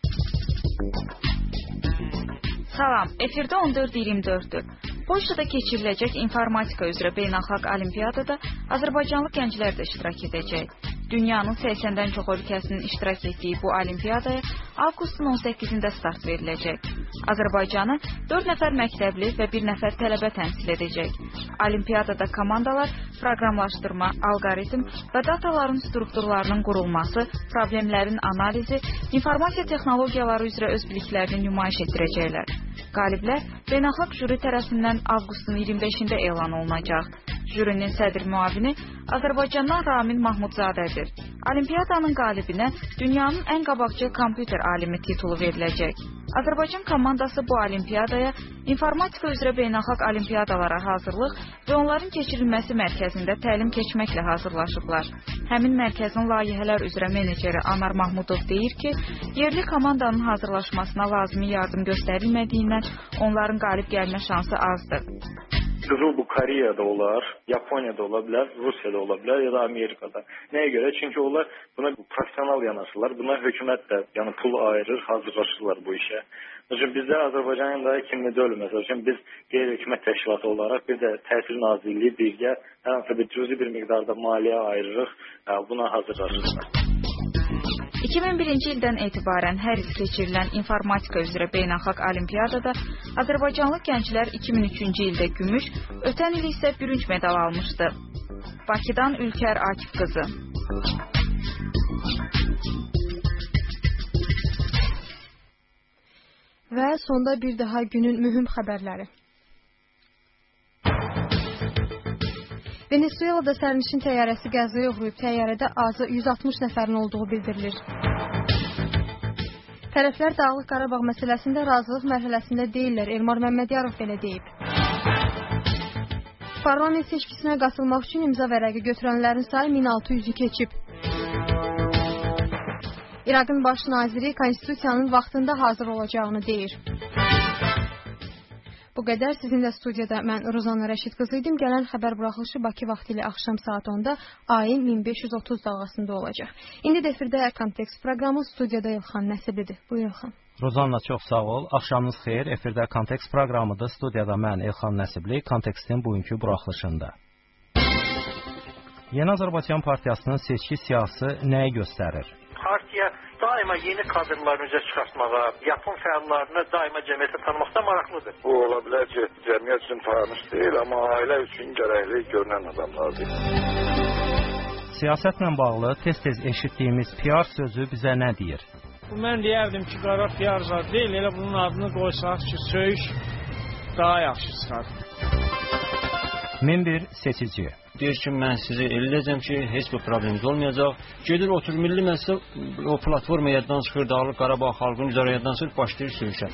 Salam, efirdə on dörd iyirmi dörddür. Polşada keçiriləcək informatika üzrə beynəlxalq olimpiyadada Azərbaycanlı gənclər də iştirak edəcək. Dünyanın səksəndən çox ölkəsinin iştirak etdiyi bu olimpiyadaya avqustun on səkkizində start veriləcək. Azərbaycanı dörd nəfər məktəbli və bir nəfər tələbə təmsil edəcək. Olimpiyadada komandalar proqramlaşdırma, alqoritm və dataların strukturlarının qurulması, problemlərin analizi, informasiya texnologiyaları üzrə öz biliklərini nümayiş etdirəcəklər. Qaliblər beynəlxalq jüri tərəfindən avqustun iyirmi beşində elan olunacaq. Jürinin sədr müavini Azərbaycandan Ramin Mahmudzadədir. Olimpiyadanın qalibinə dünyanın ən qabaqcıl kompüter alimi titulu veriləcək. Azərbaycan komandası bu olimpiyadaya informatika üzrə beynəlxalq olimpiyadalara hazırlıq və onların keçirilməsi mərkəzində təlim keçməklə hazırlaşıblar. Həmin mərkəzin layihələr üzrə meneceri Anar Mahmudov deyir ki, yerli komandanın hazırlaşmasına lazımi yardım göstərilmədiyindən onların qalib gəlmə şansı azdır. Qızıl bu Koreyada olar, Yaponiyada ola bilər, Rusiyada ola bilər ya da Amerikada. Nəyə görə? Çünki onlar buna professional yanaşırlar. Buna hökumət də yəni pul ayırır, hazırlaşırlar bu işə. Çünki bizlər Azərbaycanın da kimi deyil. Məsələn, biz qeyri-hökumət təşkilatı olaraq bir də Təhsil Nazirliyi birgə hər hansı bir cüzi bir miqdarda maliyyə ayırırıq, buna hazırlaşırıq. iki min birinci ildən etibarən hər il keçirilən informatika üzrə beynəlxalq olimpiyadada Azərbaycanlı gənclər iki min üçüncü ildə gümüş, ötən il isə bürünc medal almışdı. Bakıdan Ülkər Akif qızı. Və sonda bir daha günün mühüm xəbərləri. Venezuelada sərnişin təyyarəsi qəzaya uğrayıb, təyyarədə azı yüz altmış nəfərin olduğu bildirilir. Tərəflər Dağlıq Qarabağ məsələsində razılıq mərhələsində deyirlər, Elmar Məmmədiyarov belə deyib. Parlament seçkisinə qatılmaq üçün imza vərəqi götürənlərin sayı min altı yüzü keçib. İraqın baş naziri konstitusiyanın vaxtında hazır olacağını deyir. Bu qədər. Sizinlə studiyada mən Rozana Rəşid qızı idim. Gələn xəbər buraxılışı Bakı vaxtı ilə axşam saat onda ayın min beş yüz otuz dalğasında olacaq. İndi də efirdə Kontekst proqramı, studiyada İlxan Nəsiblidir. Buyur İlxan. Rozanla çox sağ ol. Axşamınız xeyir. Efirdə Kontekst proqramıdır. Studiyada mən İlxan Nəsibli. Kontekstin bugünkü buraxılışında. Yeni Azərbaycan Partiyasının seçki siyasi nəyi göstərir? Partiya daima yeni kadrların üzə çıxartmağa, yapım fəallarını daima cəmiyyətə tanımaqda maraqlıdır. Bu ola bilər ki, cəmiyyət üçün tanış deyil, amma ailə üçün gərəkli görünən adamlardır. Siyasətlə bağlı tez-tez eşitdiyimiz P R sözü bizə nə deyir? Bu, mən deyərdim ki, qara P R zad deyil, elə bunun adını qoysaq ki, söyüş daha yaxşı çıxar. min bir seçici. Deyir ki, mən sizi eləyəcəm ki, heç bir problemimiz olmayacaq. Gedir otur milli məclisə o platforma yaddan çıxır, Dağlıq Qarabağ xalqının üzərə yaddan çıxır, başlayır söyüşə.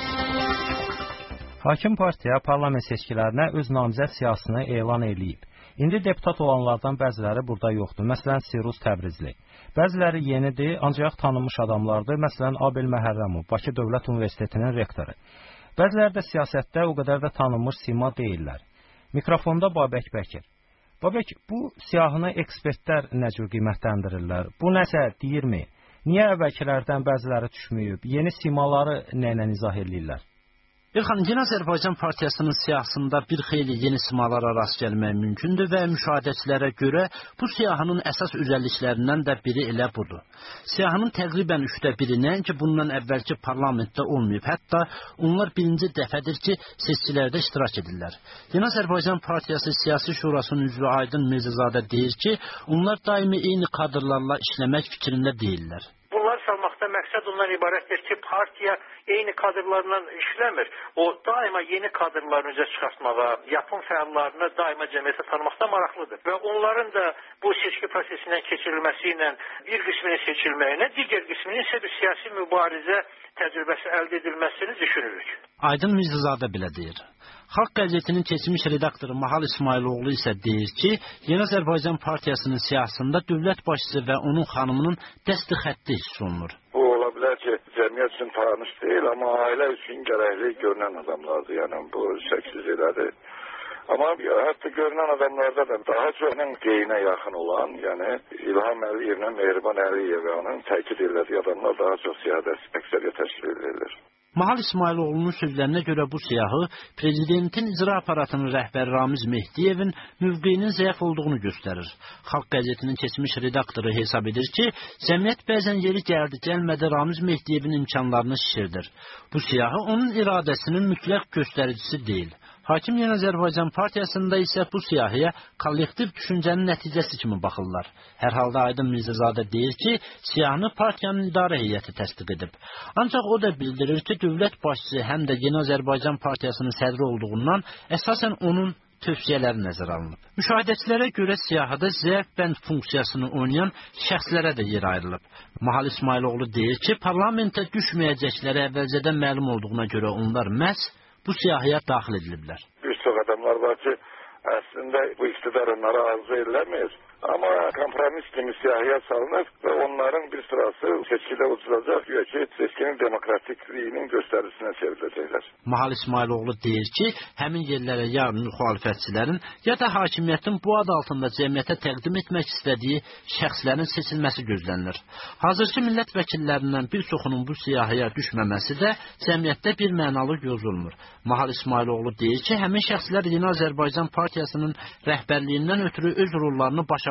Hakim partiya parlament seçkilərinə öz namizəd siyasını elan eləyib. İndi deputat olanlardan bəziləri burada yoxdur. Məsələn, Sirus Təbrizli. Bəziləri yenidir, ancaq tanınmış adamlardır. Məsələn, Abel Məhərrəmov, Bakı Dövlət Universitetinin rektoru. Bəziləri də siyasətdə o qədər də tanınmış sima deyirlər. Mikrofonda Babək Bəkir. Babək, bu siyahını ekspertlər nə cür qiymətləndirirlər? Bu nəsə deyirmi? Niyə əvvəlkilərdən bəziləri düşməyib? Yeni simaları nə ilə izah edirlər? İlxan, Yeni Azərbaycan Partiyasının siyahısında bir xeyli yeni simalara rast gəlmək mümkündür və müşahidəçilərə görə bu siyahının əsas üzəlliklərindən də biri elə budur. Siyahının təqribən üçdə biri nəinki bundan əvvəlki parlamentdə olmayıb, hətta onlar birinci dəfədir ki, seçkilərdə iştirak edirlər. Yeni Azərbaycan Partiyası Siyasi Şurasının üzvü Aydın Mirzazadə deyir ki, onlar daimi eyni kadrlarla işləmək fikrində deyirlər. Bunlar salmaqda məqsəd ondan ibarətdir ki, partiya eyni kadrlarla işləmir. O daima yeni kadrların üzə çıxartmağa, yapım fəallarını daima cəmiyyətə tanımaqda maraqlıdır. Və onların da bu seçki prosesindən keçirilməsi ilə bir qisminin seçilməyinə, digər qisminin isə bir siyasi mübarizə təcrübəsi əldə edilməsini düşünürük. Aydın Mirzazadə belə deyir. Xalq qəzetinin keçmiş redaktoru Mahal İsmailoğlu isə deyir ki, Yeni Azərbaycan Partiyasının siyasında dövlət başçısı və onun xanımının dəsti xətti hiss olunur. Bu ola bilər ki, cəmiyyət üçün tanış deyil, amma ailə üçün gərəkli görünən adamlardır. Yəni bu şəksiz elədir. Amma hətta görünən adamlarda da daha çox qeyinə yaxın olan, yəni İlham Əliyevlə Mehriban Əliyevanın təkid elədiyi adamlar daha çox siyahıda əksəriyyət təşkil edilir. Mahal İsmailoğlu'nun sözlərinə görə bu siyahı prezidentin icra aparatının rəhbəri Ramiz Mehdiyevin mövqeyinin zəif olduğunu göstərir. Xalq qəzetinin keçmiş redaktoru hesab edir ki, cəmiyyət bəzən yeri gəldi gəlmədi Ramiz Mehdiyevin imkanlarını şişirdir. Bu siyahı onun iradəsinin mütləq göstəricisi deyil. Hakim Yeni Azərbaycan Partiyasında isə bu siyahıya kollektiv düşüncənin nəticəsi kimi baxırlar. Hər halda Aydın Mirzazadə deyir ki, siyahını partiyanın idarə heyəti təsdiq edib. Ancaq o da bildirir ki, dövlət başçısı həm də Yeni Azərbaycan Partiyasının sədri olduğundan əsasən onun tövsiyələri nəzərə alınıb. Müşahidəçilərə görə siyahıda zəif bənd funksiyasını oynayan şəxslərə də yer ayrılıb. Mahal İsmailoğlu deyir ki, parlamentə düşməyəcəkləri əvvəlcədən məlum olduğuna görə onlar məhz bu siyahıya daxil ediliblər. Bir çox adamlar var ki, əslində bu iqtidar onlara arzu ediləmir. Amma kompromis kimi siyahıya salınır və onların bir sırası seçkidə uçulacaq, güya ki, seçkinin demokratikliyinin göstərisinə çevriləcəklər. Mahal İsmailoğlu deyir ki, həmin yerlərə ya müxalifətçilərin, ya da hakimiyyətin bu ad altında cəmiyyətə təqdim etmək istədiyi şəxslərin seçilməsi gözlənilir. Hazırki millət vəkillərindən bir çoxunun bu siyahıya düşməməsi də cəmiyyətdə bir mənalı gözülmür. Mahal İsmailoğlu deyir ki, həmin şəxslər Yeni Azərbaycan Partiyasının rəhbərliyindən ötürü öz rollarını başa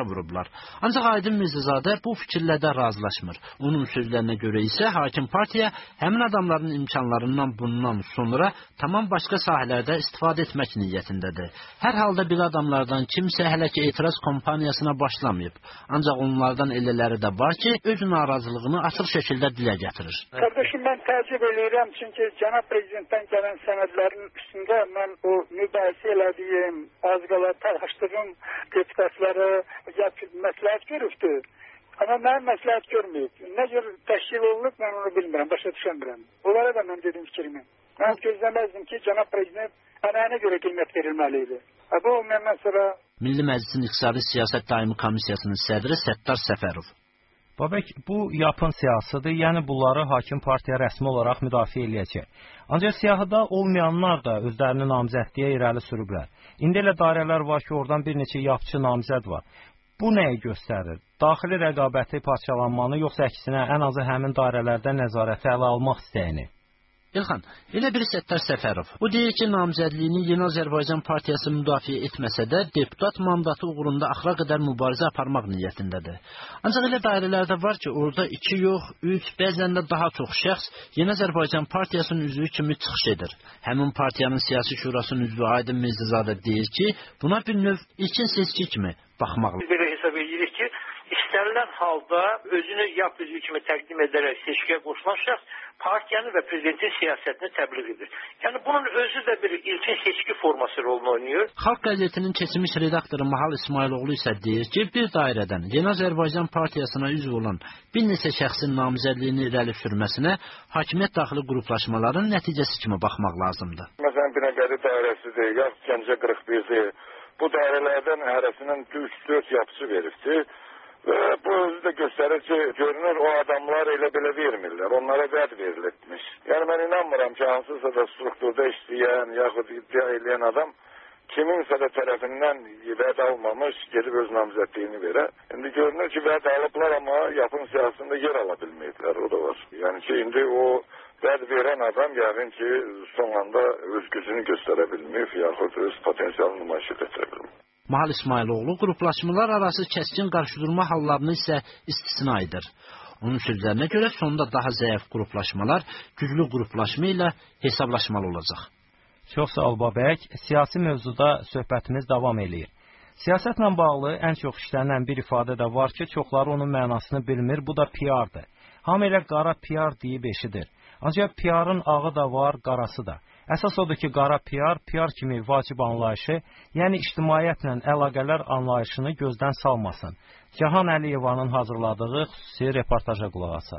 vurublar. Ancaq Aydın Mirzazadə bu fikirlə də razılaşmır. Onun sözlərinə görə isə hakim partiya həmin adamların imkanlarından bundan sonra tamam başqa sahələrdə istifadə etmək niyyətindədir. Hər halda bir adamlardan kimsə hələ ki etiraz kampaniyasına başlamayıb. Ancaq onlardan elələri də var ki, öz narazılığını açıq şəkildə dilə gətirir. Qardaşım, mən təəccüb edirəm, çünki cənab prezidentdən gələn sənədlərin üstündə mən o mübahisə elədiyim, az qala tartışdığım deputatları məsləhət görübdür. Amma mən məsləhət görməyib. Nə cür təşkil olunub, mən onu bilmirəm, başa düşəmirəm. Onlara da mən dedim fikrimi. Mən gözləməzdim ki, cənab prezident ənənə görə qiymət verilməliydi. Bu olmayandan sonra... Milli Məclisin İqtisadi Siyasət Daimi Komissiyasının sədri Səttar Səfərov. Babək, bu yapın siyasıdır, yəni bunları hakim partiya rəsmi olaraq müdafiə eləyəcək. Ancaq siyahıda olmayanlar da özlərini namizədliyə irəli sürüblər. İndi elə dairələr var ki, oradan bir neçə yapçı namizəd var. Bu nəyi göstərir? Daxili rəqabəti parçalanmanı, yoxsa əksinə ən azı həmin dairələrdə nəzarəti ələ almaq istəyini? İlxan, elə bir Səttar Səfərov. O deyir ki, namizədliyini Yeni Azərbaycan Partiyası müdafiə etməsə də, deputat mandatı uğrunda axıra qədər mübarizə aparmaq niyyətindədir. Ancaq elə dairələrdə var ki, orada iki yox, üç, bəzən də daha çox şəxs Yeni Azərbaycan Partiyasının üzvü kimi çıxış edir. Həmin partiyanın siyasi şurasının üzvü Aydın Mirzazadə deyir ki, buna bir növ ilkin seçki kimi baxmaq. Biz belə hesab edirik ki, istənilən halda özünü yap üzvü kimi təqdim edərək seçkiyə qoşulan şəxs partiyanın və prezidentin siyasətini təbliğ edir. Yəni bunun özü də bir ilkin seçki forması rolunu oynayır. Xalq qəzetinin keçmiş redaktoru Mahal İsmailoğlu isə deyir ki, bir dairədən Yeni Azərbaycan Partiyasına üzv olan bir neçə şəxsin namizədliyini irəli sürməsinə hakimiyyət daxili qruplaşmaların nəticəsi kimi baxmaq lazımdır. Məsələn, Binəqədi dairəsidir, ya Gəncə qırx birdir. Bu dairələrdən hərəsinin üç dörd yapısı veribdir. Və bu özü də göstərir ki, görünür o adamlar elə belə vermirlər, onlara vəd verilmiş. Yəni mən inanmıram ki, hansısa da strukturda işləyən, yaxud iddia eləyən adam kiminsə də tərəfindən vəd almamış, gedib öz namizədliyini verə. İndi görünür ki, vəd alıblar, amma yapın siyasında yer ala bilməyiblər, o da var. Yəni ki, indi o vəd verən adam yəqin ki, son anda öz gücünü göstərə bilməyib, yaxud öz potensialını nümayiş edə bilməyib. Mahal İsmailoğlu qruplaşmalar arası kəskin qarşıdurma hallarını isə istisna edir. Onun sözlərinə görə sonda daha zəif qruplaşmalar güclü qruplaşma ilə hesablaşmalı olacaq. Çox sağ ol Babək. Siyasi mövzuda söhbətimiz davam eləyir. Siyasətlə bağlı ən çox işlənən bir ifadə də var ki, çoxları onun mənasını bilmir, bu da P R-dır. Hamı elə qara P R deyib eşidir. Ancaq P R-ın ağı da var, qarası da. Əsas odur ki, qara P R, P R kimi vacib anlayışı, yəni ictimaiyyətlə əlaqələr anlayışını gözdən salmasın. Cahan Əliyevanın hazırladığı xüsusi reportaja qulaq asaq.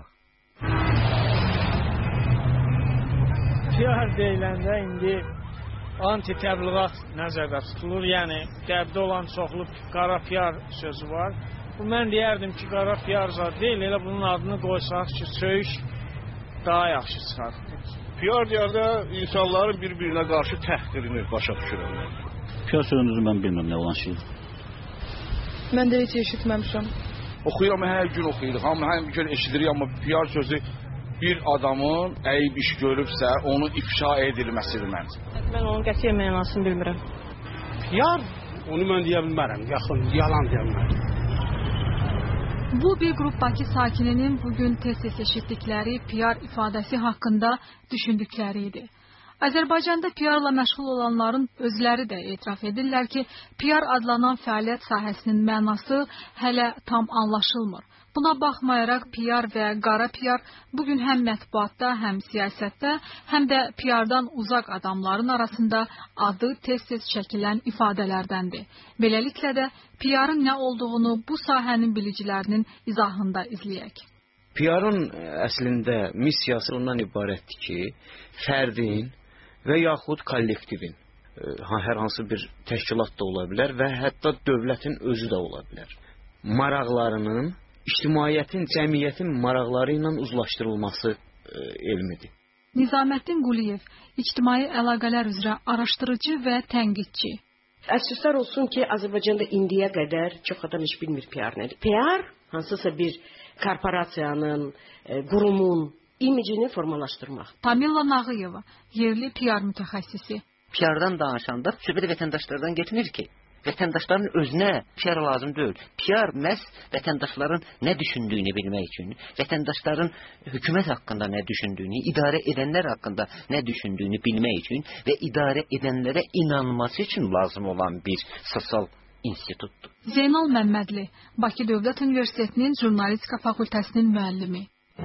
P R deyiləndə indi anti-təbliğat nəzərdə tutulur, yəni qəbdə olan çoxlu qara P R sözü var. Bu, mən deyərdim ki, qara P R zad deyil, elə bunun adını qoysaq ki, söyüş daha yaxşı çıxar. P R deyəndə insanların bir-birinə qarşı təhqirini başa düşürəm. P R sözünüzü mən bilmirəm nə olan şeydir. Mən də heç eşitməmişəm. Oxuyuram, hər gün oxuyuruq. Hamı hər gün eşidirik, amma P R sözü bir adamın əyib iş görübsə, onu ifşa edilməsidir məncə. Mən onun qətiyyən mənasını bilmirəm. P R, onu mən deyə bilmərəm, yaxın, yalan deyə bilmərəm. Bu bir qrup Bakı sakininin bugün tez-tez eşitdikləri P R ifadəsi haqqında düşündükləri idi. Azərbaycanda P R-la məşğul olanların özləri də etiraf edirlər ki, P R adlanan fəaliyyət sahəsinin mənası hələ tam anlaşılmır. Buna baxmayaraq P R və qara P R bugün həm mətbuatda, həm siyasətdə, həm də P R-dan uzaq adamların arasında adı tez-tez çəkilən ifadələrdəndir. Beləliklə də P R-ın nə olduğunu bu sahənin bilicilərinin izahında izləyək. P R-ın əslində missiyası ondan ibarətdir ki, fərdin və yaxud kollektivin, hər hansı bir təşkilat da ola bilər və hətta dövlətin özü də ola bilər, maraqlarının ictimaiyyətin, cəmiyyətin maraqları ilə uzlaşdırılması e, elmidir. Nizaməddin Quliyev, ictimai əlaqələr üzrə araşdırıcı və tənqidçi. Əfsuslar olsun ki, Azərbaycanda indiyə qədər çox adam heç bilmir P R nədir. P R hansısa bir korporasiyanın, e, qurumun imicini formalaşdırmaq. Tamila Nağıyeva, yerli P R mütəxəssisi. P R-dan danışanda söhbət vətəndaşlardan getmir ki, Vətəndaşların özünə P R lazım deyil. P R məhz vətəndaşların nə düşündüyünü bilmək üçün, vətəndaşların hökumət haqqında nə düşündüyünü, idarə edənlər haqqında nə düşündüyünü bilmək üçün və idarə edənlərə inanması üçün lazım olan bir sosial institutdur. Zeynal Məmmədli, Bakı Dövlət Universitetinin Jurnalistika fakültəsinin müəllimi.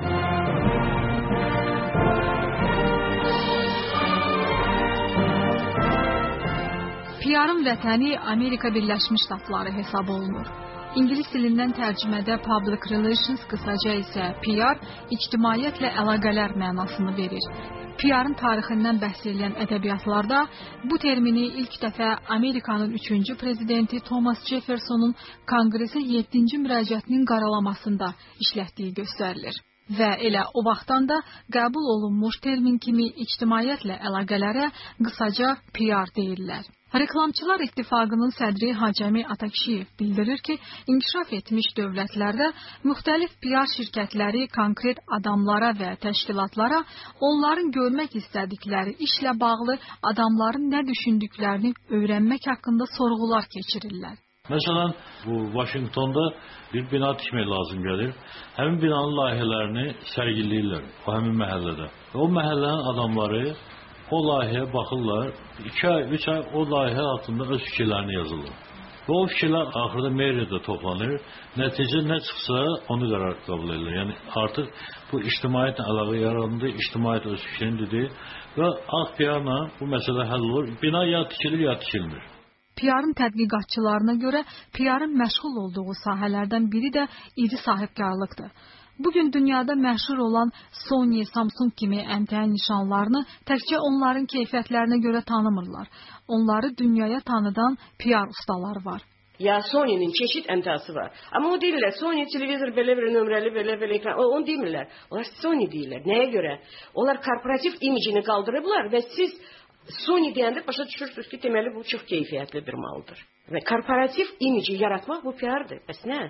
P R-ın vətəni Amerika Birləşmiş Ştatları hesab olunur. İngilis dilindən tərcümədə public relations, qısaca isə P R, ictimaiyyətlə əlaqələr mənasını verir. P R-ın tarixindən bəhs edilən ədəbiyyatlarda bu termini ilk dəfə Amerikanın üçüncü prezidenti Thomas Jeffersonun Konqresə yeddinci müraciətinin qaralamasında işlətdiyi göstərilir. Və elə o vaxtdan da qəbul olunmuş termin kimi ictimaiyyətlə əlaqələrə qısaca P R deyirlər. Reklamçılar İttifaqının sədri Hacəmi Atakişiyev bildirir ki, inkişaf etmiş dövlətlərdə müxtəlif P R şirkətləri konkret adamlara və təşkilatlara onların görmək istədikləri işlə bağlı adamların nə düşündüklərini öyrənmək haqqında sorğular keçirirlər. Məsələn, bu Vaşinqtonda bir bina tikmək lazım gəlir. Həmin binanın layihələrini sərgiləyirlər o həmin məhəllədə. O məhəllənin adamları o layihəyə baxırlar, iki ay, üç ay o layihə haqqında öz fikirlərini yazırlar. Və o fikirlər axırda meriyada toplanır. Nəticə nə çıxsa onu qərar qəbul edirlər. Yəni artıq bu ictimaiyyətlə əlaqə yarandı, ictimaiyyət öz fikrini dedi və ağ P R-la bu məsələ həll olur. Bina ya tikilir, ya tikilmir. P R-ın tədqiqatçılarına görə P R-ın məşğul olduğu sahələrdən biri də iri sahibkarlıqdır. Bugün dünyada məşhur olan Sony, Samsung kimi əmtəə nişanlarını təkcə onların keyfiyyətlərinə görə tanımırlar. Onları dünyaya tanıdan P R ustaları var. Ya Sony'nin çeşit əmtəası var. Amma o deyirlər, Sony televizor belə bir nömrəli, belə belə ekran. O, onu demirlər. Onlar Sony deyirlər. Nəyə görə? Onlar korporativ imicini qaldırıblar və siz Sony deyəndə başa düşürsünüz ki, deməli bu çox keyfiyyətli bir maldır. Və korporativ imici yaratmaq bu P R-dır. Bəs nə?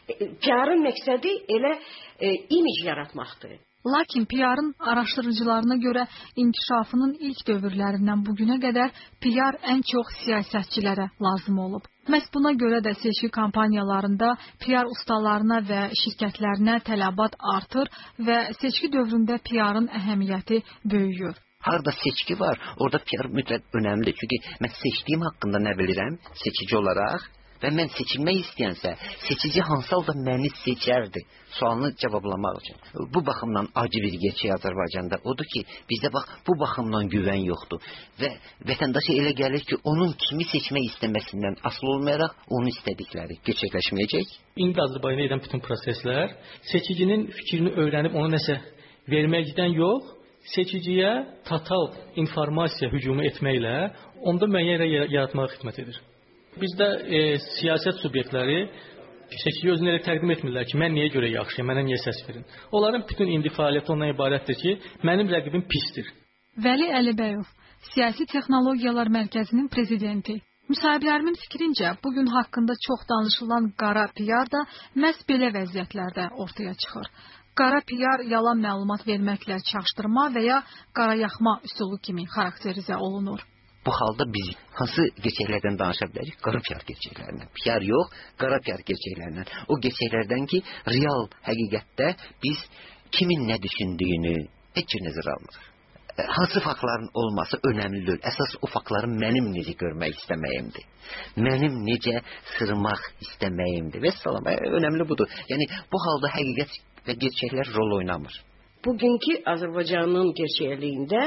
P R-ın məqsədi elə e, imic yaratmaqdır. Lakin P R-ın araşdırıcılarına görə inkişafının ilk dövrlərindən bugünə qədər P R ən çox siyasətçilərə lazım olub. Məhz buna görə də seçki kampaniyalarında P R ustalarına və şirkətlərinə tələbat artır və seçki dövründə P R-ın əhəmiyyəti böyüyür. Harada seçki var, orada P R mütləq önəmlidir. Çünki mən seçdiyim haqqında nə bilirəm, seçici olaraq və mən seçilmək istəyənsə, seçici hansı halda məni seçərdi sualını cavablamaq üçün. Bu baxımdan acı bir gerçək Azərbaycanda odur ki, bizdə bax, bu baxımdan güvən yoxdur. Və vətəndaşa elə gəlir ki, onun kimi seçmək istəməsindən asılı olmayaraq onun istədikləri gerçəkləşməyəcək. İndi Azərbaycanda edən bütün proseslər seçicinin fikrini öyrənib ona nəsə verməkdən yox, seçiciyə total informasiya hücumu etməklə onda müəyyən yaratmağa xidmət edir. Bizdə e, siyasət subyektləri seçici özünü elə təqdim etmirlər ki, mən niyə görə yaxşıyam, mənə niyə səs verin. Onların bütün indi fəaliyyəti ondan ibarətdir ki, mənim rəqibim pisdir. Vəli Əlibəyov, Siyasi Texnologiyalar Mərkəzinin prezidenti. Müsahiblərimin fikrincə, bugün haqqında çox danışılan qara P R da məhz belə vəziyyətlərdə ortaya çıxır. Qara P R yalan məlumat verməklə çaşdırma və ya qara yaxma üsulu kimi xarakterizə olunur. Bu halda biz hansı gerçəklərdən danışa bilərik? Qara P R gerçəklərindən. P R yox, qara P R gerçəklərindən. O gerçəklərdən ki, real həqiqətdə biz kimin nə düşündüyünü heç cür nəzərə almırıq. Hansı faktların olması önəmlidir. Əsas o faktların mənim necə görmək istəməyimdir. Mənim necə sırmaq istəməyimdir. Və salam, önəmli budur. Yəni, bu halda həqiqət və gerçəklər rol oynamır. Bugünkü Azərbaycanın gerçəkliyində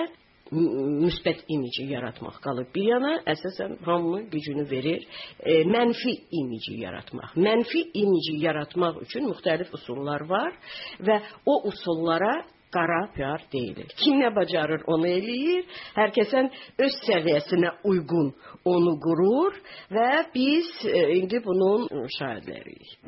müsbət imici yaratmaq qalıb bir yana, əsasən hamı gücünü verir, e, mənfi imici yaratmaq. Mənfi imici yaratmaq üçün müxtəlif usullar var və o usullara qara P R deyilir. Kim nə bacarır onu eləyir, hər kəsən öz səviyyəsinə uyğun onu qurur və biz e, indi bunun şahidləriyik.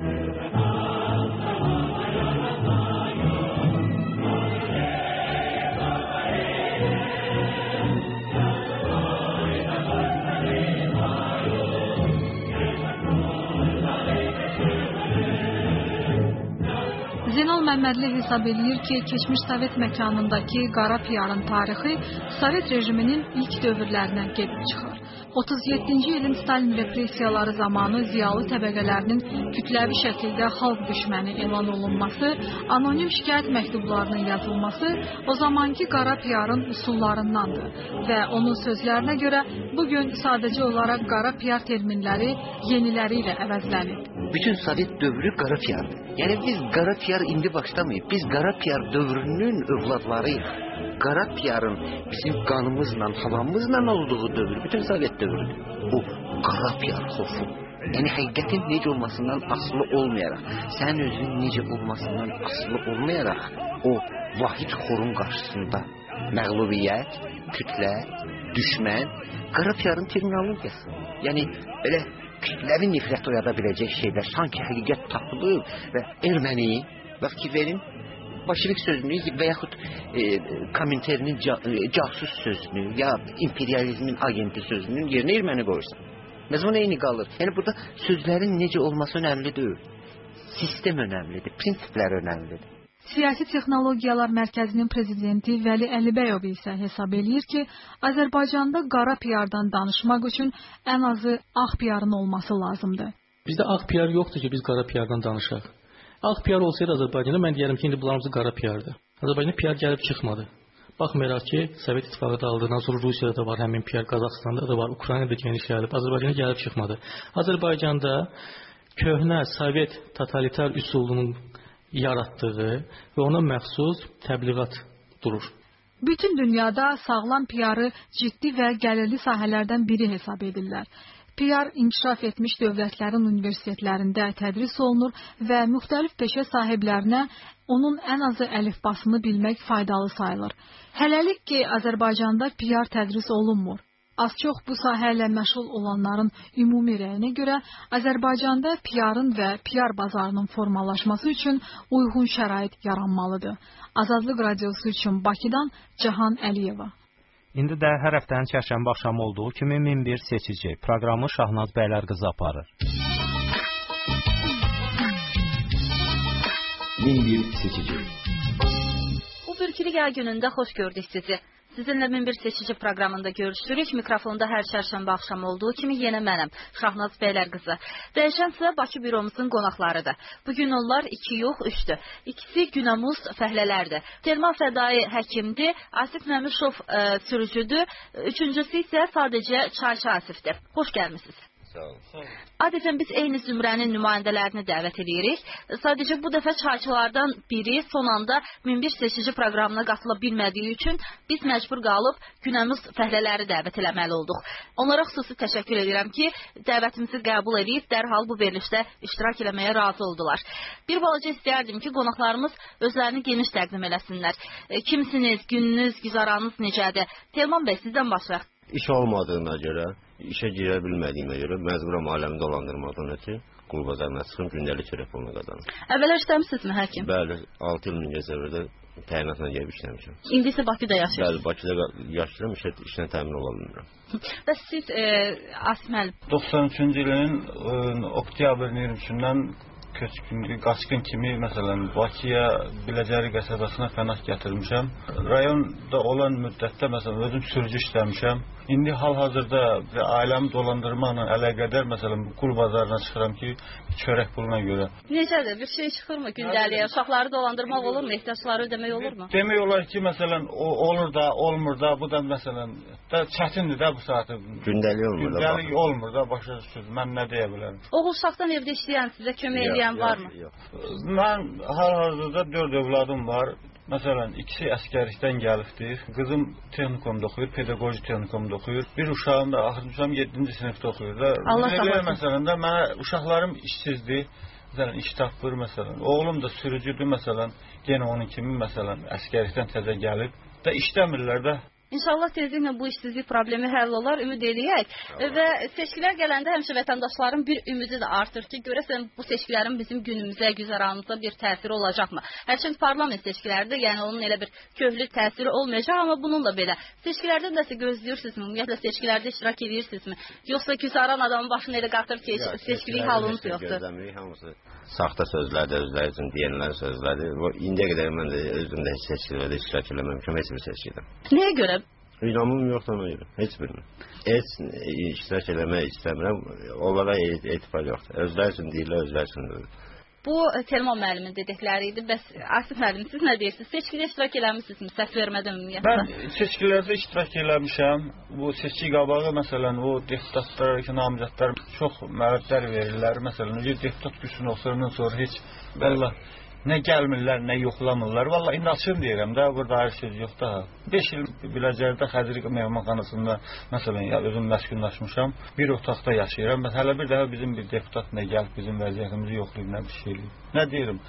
Zeynal Məmmədli hesab edir ki, keçmiş Sovet məkanındakı qara P R-ın tarixi Sovet rejiminin ilk dövrlərinə gedib çıxır. otuz yeddinci ilin Stalin repressiyaları zamanı ziyalı təbəqələrinin kütləvi şəkildə xalq düşməni elan olunması, anonim şikayət məktublarının yazılması o zamanki qara P R-ın üsullarındandır və onun sözlərinə görə bugün sadəcə olaraq qara P R terminləri yeniləri ilə əvəzlənib. Bütün Sovet dövrü qara P R-dır. Yəni biz qara P R indi başlamayıb, biz qara P R dövrünün övladlarıyıq. Qara P R-ın bizim qanımızla, havamızla olduğu dövr, bütün Sovet dövrüdür. O qara P R xofu. Yəni həqiqətin necə olmasından asılı olmayaraq, sən özün necə olmasından asılı olmayaraq, o vahid xorun qarşısında məğlubiyyət, kütlə, düşmən, qara P R-ın terminologiyası. Yəni belə kütləvi nifrət oyada biləcək şeylər sanki həqiqət tapılıb və erməni, bax ki verin, Bolşevik sözünü və yaxud e, Kominternin ca, e, casus sözünü ya imperializmin agenti sözünün yerinə erməni qoyursan. Məzmun eyni qalır. Yəni burada sözlərin necə olması önəmli deyil. Sistem önəmlidir, prinsiplər önəmlidir. Siyasi Texnologiyalar Mərkəzinin prezidenti Vəli Əlibəyov isə hesab eləyir ki, Azərbaycanda qara P R-dan danışmaq üçün ən azı ağ P R-ın olması lazımdır. Bizdə ağ P R yoxdur ki, biz qara P R-dan danışaq. Ağ P R olsaydı Azərbaycanda mən deyərəm ki, indi bunlarımız qara P R-dır. Azərbaycanda P R gəlib çıxmadı. Baxmayaraq ki, Sovet İttifaqı dağıldıqdan sonra Rusiyada da var, həmin P R, Qazaxstanda da var, Ukraynada geniş yayılıb, Azərbaycana gəlib çıxmadı. Azərbaycanda köhnə Sovet totalitar üsulunun yaratdığı və ona məxsus təbliğat durur. Bütün dünyada sağlam P R-ı ciddi və gəlirli sahələrdən biri hesab edirlər. P R inkişaf etmiş dövlətlərin universitetlərində tədris olunur və müxtəlif peşə sahiblərinə onun ən azı əlifbasını bilmək faydalı sayılır. Hələlik ki, Azərbaycanda P R tədris olunmur. Az-çox bu sahə ilə məşğul olanların ümumi rəyinə görə Azərbaycanda P R-ın və P R bazarının formalaşması üçün uyğun şərait yaranmalıdır. Azadlıq Radiosu üçün Bakıdan Cahan Əliyeva. İndi də hər həftənin çərşənbə axşamı olduğu kimi min bir seçici proqramı Şahnaz Bəylər qızı aparır. min bir seçici. Bu bürkülü yay günündə xoş gördük sizi. Sizinlə min bir seçici proqramında görüşürük. Mikrofonda hər çərşənbə axşamı olduğu kimi yenə mənəm, Şahnaz Bəylər qızı. Dəyişən sizə Bakı büromuzun qonaqlarıdır. Bugün onlar iki yox, üçdür. İkisi Günəmuz fəhlələrdir. Telman Fədai həkimdir, Asif Məmişov e, sürücüdür. Üçüncüsü isə sadəcə Çayçı Asifdir. Xoş gəlmisiniz. Adətən biz eyni zümrənin nümayəndələrini dəvət edirik. Sadəcə bu dəfə çayçılardan biri son anda min bir seçici proqramına qatıla bilmədiyi üçün biz məcbur qalıb Günəmuz fəhlələri dəvət eləməli olduq. Onlara xüsusi təşəkkür edirəm ki, dəvətimizi qəbul edib dərhal bu verilişdə iştirak eləməyə razı oldular. Bir balaca istəyərdim ki, qonaqlarımız özlərini geniş təqdim eləsinlər. Kimsiniz, gününüz, güzaranınız necədir? Telman bəy, sizdən başlayaq. İş olmadığına görə, işə girə bilmədiyimə görə məcburam aləmi dolandırmaqdan ötürü qul bazarına çıxım, gündəlik çörək pulunu qazanım. Əvvəl işləmisinizmi həkim? Bəli, altı il Mingəçevirdə təyinatla gəlib işləmişəm. İndi isə Bakıda yaşayırsınız? Bəli, Bakıda yaşayıram, işlə, işlə təmin ola bilmirəm. Və siz e, Asməl? doxsan üçüncü ilin e, oktyabrın iyirmi üçündən köçkün, qaçqın kimi məsələn Bakıya, Biləcəri qəsəbəsinə pənah gətirmişəm. Rayonda olan müddətdə məsələn özüm sürücü işləmişəm. İndi hal-hazırda ailəmi dolandırmaqla əlaqədar məsələn qul bazarına çıxıram ki, çörək puluna görə. Necədir? Bir şey çıxırmı gündəliyə? Uşaqları dolandırmaq olurmu? Ehtiyacları ödəmək olurmu? Demək olar ki, məsələn o, olur da, olmur da, bu da məsələn da çətindir də bu saatı. Gündəlik olmur da. Gündəlik olmur da, başa düşürsünüz. Mən nə deyə bilərəm? Oğul uşaqdan evdə işləyən, sizə kömək edən varmı? Yox, mən hal-hazırda dörd övladım var. Məsələn, ikisi əskərlikdən gəlibdir. Qızım texnikumda oxuyur, pedaqoji texnikumda oxuyur. Bir uşağım da axırıncı yeddinci sinifdə oxuyur da. Allah sağlasın. Məsələn də mənə uşaqlarım işsizdir. Məsələn, iş tapır məsələn. Oğlum da sürücüdür məsələn. Yenə onun kimi məsələn əskərlikdən təzə gəlib. Da işləmirlər də. İnşallah tezliklə bu işsizlik problemi həll olar, ümid eləyək. Və seçkilər gələndə həmişə vətəndaşların bir ümidi də artır ki, görəsən bu seçkilərin bizim günümüzə, güzəranımıza bir təsiri olacaqmı? Hərçənd parlament seçkiləridir, yəni onun elə bir köhlü təsiri olmayacaq, amma bununla belə seçkilərdə nəsə gözləyirsinizmi? Ümumiyyətlə seçkilərdə iştirak edirsinizmi? Yoxsa güzaran adamın başını elə qatır ki, seçkilik halınız yoxdur? Gözləmirik, hamısı saxta sözlərdə özləri üçün deyənlərin sözləri. İndiyə qədər mən də özümdə heç seçkilərdə iştirak eləməmişəm, heç bir seçkidə. Nəyə görə? İnanmım yoxdur ona görə, heç birini. Heç iştirak eləmək istəmirəm, onlara etibar yoxdur. Özləri üçün deyirlər, özləri üçün deyirlər. Bu Telman müəllimin dedikləri idi. Bəs Asif müəllim, siz nə deyirsiniz? Seçkidə iştirak eləmişsinizmi? Səs vermədən ümumiyyətlə? Mən seçkilərdə iştirak eləmişəm. Bu seçki qabağı, məsələn, o deputatlar, namizədlər çox məvədlər verirlər. Məsələn, deputat gücünü oxusundan sonra heç valla nə gəlmirlər, nə yoxlamırlar. Valla indi açığım deyirəm də, burada ayrı söz yoxdur. beş il Biləcərdə Xəzri mehmanxanasında, məsələn, ya özüm məskunlaşmışam. Bir otaqda yaşayıram. Bəs hələ bir dəfə bizim bir deputat nə gəlib bizim vəziyyətimizi yoxlayıb, nə bir şey eləyib. Nə deyirəm?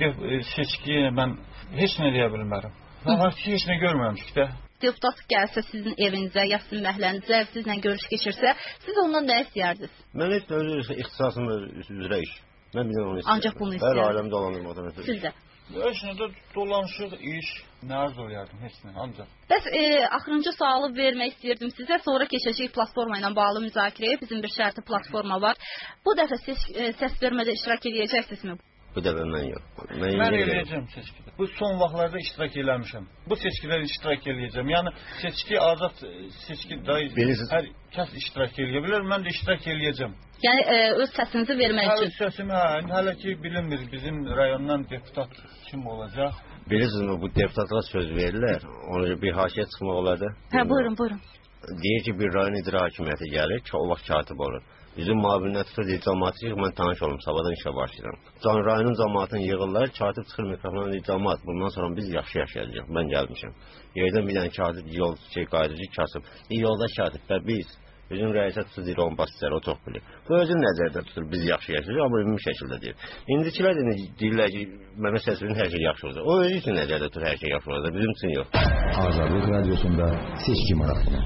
Seçki mən heç nə deyə bilmərəm. Valla heç nə görməmişik də. Deputat gəlsə sizin evinizə, ya sizin məhlənizə, sizlə görüş keçirsə, siz ondan nə istəyərdiniz? Mən heç öz ixtisasım üzrə iş. Mən bir onu istəyirəm. Ancaq bunu istəyirəm. Hər aləmi dolandırmadan ötürü. Siz də? Heç nə də dolanışıq iş, nə arz olardım, heç nə, ancaq. Bəs e, axırıncı sualı vermək istəyirdim sizə, sonra keçəcək platforma ilə bağlı müzakirəyə. Bizim bir şərti platforma var. Bu dəfə siz e, səs vermədə iştirak edəcəksizmi? Bu dəfə mən yox. Mən, mən eləyəcəm seçkidə. Bu son vaxtlarda iştirak eləmişəm. Bu seçkilərdə iştirak eləyəcəm. Yəni seçki azad seçki dair hər kəs iştirak eləyə bilər. Mən də iştirak eləyəcəm. Yəni e, öz səsinizi vermək üçün. Öz səsimi, hə, hələ ki bilinmir bizim rayondan deputat kim olacaq. Bilirsiniz, bu deputatlara söz verirlər. Ona bir haşiyə çıxmaq olar da. Hə, buyurun, buyurun. Deyir ki, bir rayon icra hakimiyyəti gəlir ki, o vaxt katib olur. Bizim müavinə tutur, deyir, cəmaatı ki, mən tanış olum, sabahdan işə başlayıram. Can rayonun cəmaatını yığırlar, katib çıxır mikrofona, deyir, cəmaat, bundan sonra biz yaxşı yaşayacaq, mən gəlmişəm. Yerdən bir dənə katib, yol şey, qayıdıcı kasıb, yolda katib və biz, bizim rəisə tutur, deyir, on basitləri, o çox bilir. Bu özün nəzərdə tutur, biz yaxşı yaşayacaq, amma ümumi şəkildə deyir. İndikilər də deyirlər ki, mənə səs verin, hər şey yaxşı olacaq. O özü üçün nəzərdə tutur, hər şey yaxşı olacaq, bizim üçün yox. Azadlıq Radyosunda seçki maraqlı.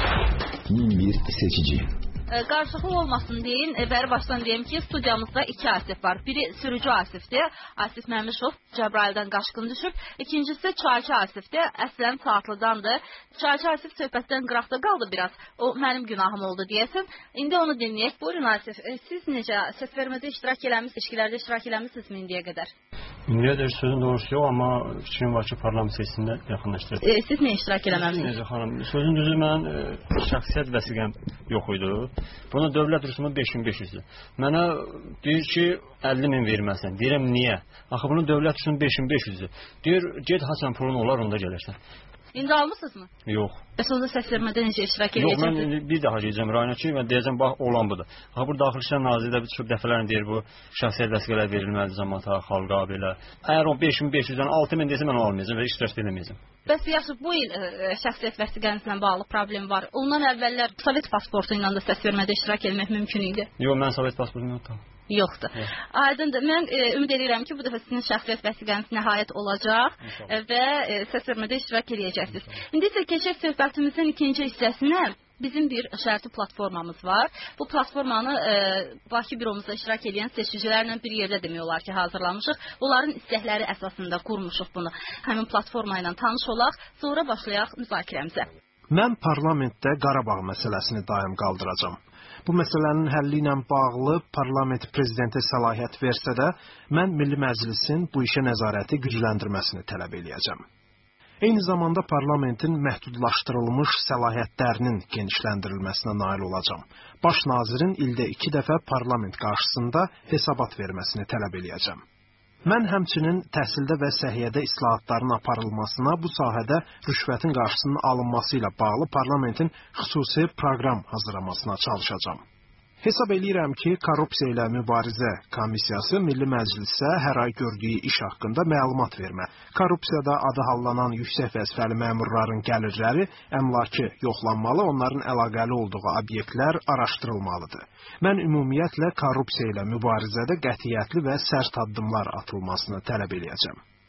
Min bir seçici. Qarşılıqlı olmasın deyin, bəri başdan deyim ki, studiyamızda iki Asif var. Biri sürücü Asifdir, Asif Məmmişov Cəbraildən qaçqın düşüb. İkincisi Çayçı Asifdir, əslən Saatlıdandır. Çayçı Asif söhbətdən qıraqda qaldı biraz. O mənim günahım oldu deyəsən. İndi onu dinləyək. Buyurun Asif, siz necə səs vermədə iştirak eləmişsiniz, seçkilərdə iştirak eləmişsinizmi indiyə qədər? İndiyə qədər sözün doğrusu yox, amma fikrim var ki, parlament seçimində yaxınlaşdırır. E, siz nə iştirak eləməmişsiniz? Necə xanım, sözün düzü mən e, şəxsiyyət vəsiqəm yox idi. Buna dövlət rüsumu beş min beş yüzdür. Mənə deyir ki, əlli min verməsən. Deyirəm, niyə? Axı bunun dövlət rüsumu beş min beş yüzdür. Deyir, get haçan pulun olar, onda gəlirsən. İndi almışsınızmı? Yox. Bəs onda səs vermədə necə iştirak edəcəksiniz? Yox, mən bir daha gedəcəm rayona ki, və deyəcəm, bax, olan budur. Ha, bu Daxili İşlər Nazirliyi də çox dəfələrlə deyir, bu şəxsiyyət vəsiqələr verilməlidir cəmaata, xalqa, belə. Əgər o beş min beş yüzdən altı min desə, mən almayacam və iştirak edəməyəcəm. Bəs yaxşı, bu il ə, şəxsiyyət vəsiqənizlə bağlı problem var. Ondan əvvəllər Sovet pasportu ilə də səs vermədə iştirak etmək mümkün idi. Yox, mən Sovet pasportunu yoxdur. Yoxdur. Evet. Aydındır. Mən e, ümid edirəm ki, bu dəfə sizin şəxsiyyət vəsiqəniz nəhayət olacaq e, və e, səs vermədə iştirak edəcəksiniz. İndi isə keçək söhbətimizin ikinci hissəsinə. Bizim bir şərti platformamız var. Bu platformanı e, Bakı büromuzda iştirak edən seçicilərlə bir yerdə demək olar ki, hazırlamışıq. Onların istəkləri əsasında qurmuşuq bunu. Həmin platforma ilə tanış olaq, sonra başlayaq müzakirəmizə. Mən parlamentdə Qarabağ məsələsini daim qaldıracağam. Bu məsələnin həlli ilə bağlı parlament prezidentə səlahiyyət versə də, mən Milli Məclisin bu işə nəzarəti gücləndirməsini tələb eləyəcəm. Eyni zamanda parlamentin məhdudlaşdırılmış səlahiyyətlərinin genişləndirilməsinə nail olacağam. Baş nazirin ildə iki dəfə parlament qarşısında hesabat verməsini tələb eləyəcəm. Mən həmçinin təhsildə və səhiyyədə islahatların aparılmasına, bu sahədə rüşvətin qarşısının alınması ilə bağlı parlamentin xüsusi proqram hazırlamasına çalışacağam. Hesab eləyirəm ki, korrupsiya ilə mübarizə komissiyası Milli Məclisə hər ay gördüyü iş haqqında məlumat vermə, korrupsiyada adı hallanan yüksək vəzifəli məmurların gəlirləri, əmlakı yoxlanmalı, onların əlaqəli olduğu obyektlər araşdırılmalıdır. Mən ümumiyyətlə korrupsiya ilə mübarizədə qətiyyətli və sərt addımlar atılmasını tələb eləyəcəm.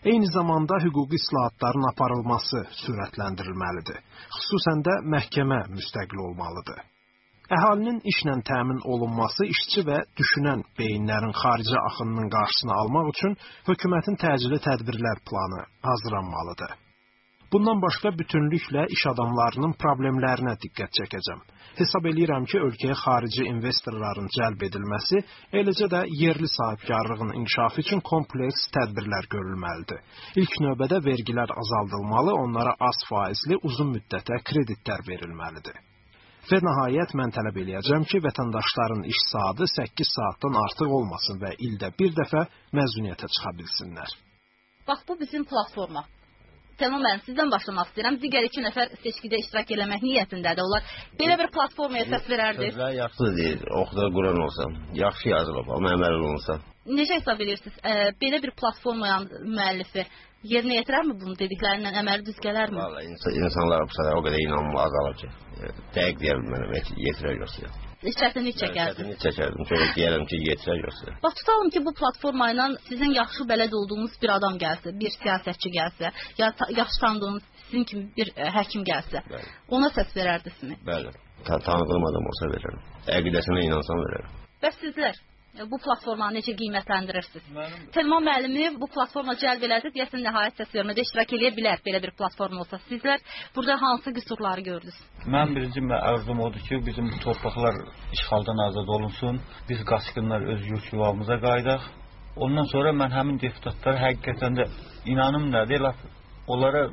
Eyni zamanda hüquqi islahatların aparılması sürətləndirilməlidir. Xüsusən də məhkəmə müstəqil olmalıdır. Əhalinin işlə təmin olunması, işçi və düşünən beyinlərin xarici axınının qarşısını almaq üçün hökumətin təcili tədbirlər planı hazırlanmalıdır. Bundan başqa bütünlüklə iş adamlarının problemlərinə diqqət çəkəcəm. Hesab eləyirəm ki, ölkəyə xarici investorların cəlb edilməsi, eləcə də yerli sahibkarlığın inkişafı üçün kompleks tədbirlər görülməlidir. İlk növbədə vergilər azaldılmalı, onlara az faizli, uzun müddətə kreditlər verilməlidir. Və nəhayət mən tələb eləyəcəm ki, vətəndaşların iş saatı səkkiz saatdan artıq olmasın və ildə bir dəfə məzuniyyətə çıxa bilsinlər. Bax, bu bizim platforma. Tamam, mən sizdən başlamaq istəyirəm. Digər iki nəfər seçkidə iştirak eləmək niyyətindədir. Onlar belə bir platformaya səs verərdir. Sözlər yaxşı deyil. Oxuda Quran olsa, yaxşı yazılıb, amma əməl olunsa. Necə hesab edirsiniz? E, belə bir platformaya müəllifi yerinə yetirərmi bunu dediklərindən, əməli düz gələrmi? Vallahi ins insanlar bu səfər o qədər inanma azalır ki, dəqiq deyə bilmərəm, yetirər yoxsa. Çətinlik çəkərdim. Çətinlik çəkərdim. Şöyle deyərəm ki, yetirər yoxsa. Bax, tutalım ki, bu platforma ilə sizin yaxşı bələd olduğunuz bir adam gəlsə, bir siyasətçi gəlsə, ya yaxşı tanıdığınız sizin kimi bir ə, həkim gəlsə, bəli, ona səs verərdinizmi? Bəli. Ta tanıdığım adam olsa verərəm. Əqidəsinə inansam verərəm. Bəs sizlər bu platformanı necə qiymətləndirirsiniz? Telman müəllimi bu platforma cəlb elədi, deyəsən nəhayət səs vermədə iştirak edə bilər belə bir platforma olsa. Sizlər burada hansı qüsurları gördünüz? Mən birinci arzum odur ki, bizim torpaqlar işğaldan azad olunsun, biz qaçqınlar öz yurt yuvamıza qayıdaq. Ondan sonra mən həmin deputatlara həqiqətən də inanım nədir, onlara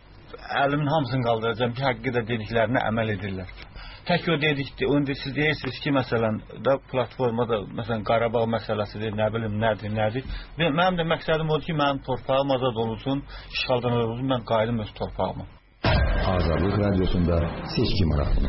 əlimin hamısını qaldıracağım ki, həqiqətən dediklərinə əməl edirlər. Tək o dedikdir, onu siz deyirsiniz ki, məsələn, da platformada, məsələn, Qarabağ məsələsidir, nə bilim, nədir, nədir. Mənim də məqsədim odur ki, mənim torpağım azad olunsun, işğaldan azad olunsun, mən qayıdım öz torpağıma. Azadlık Radyosu'nda seçki maratonu.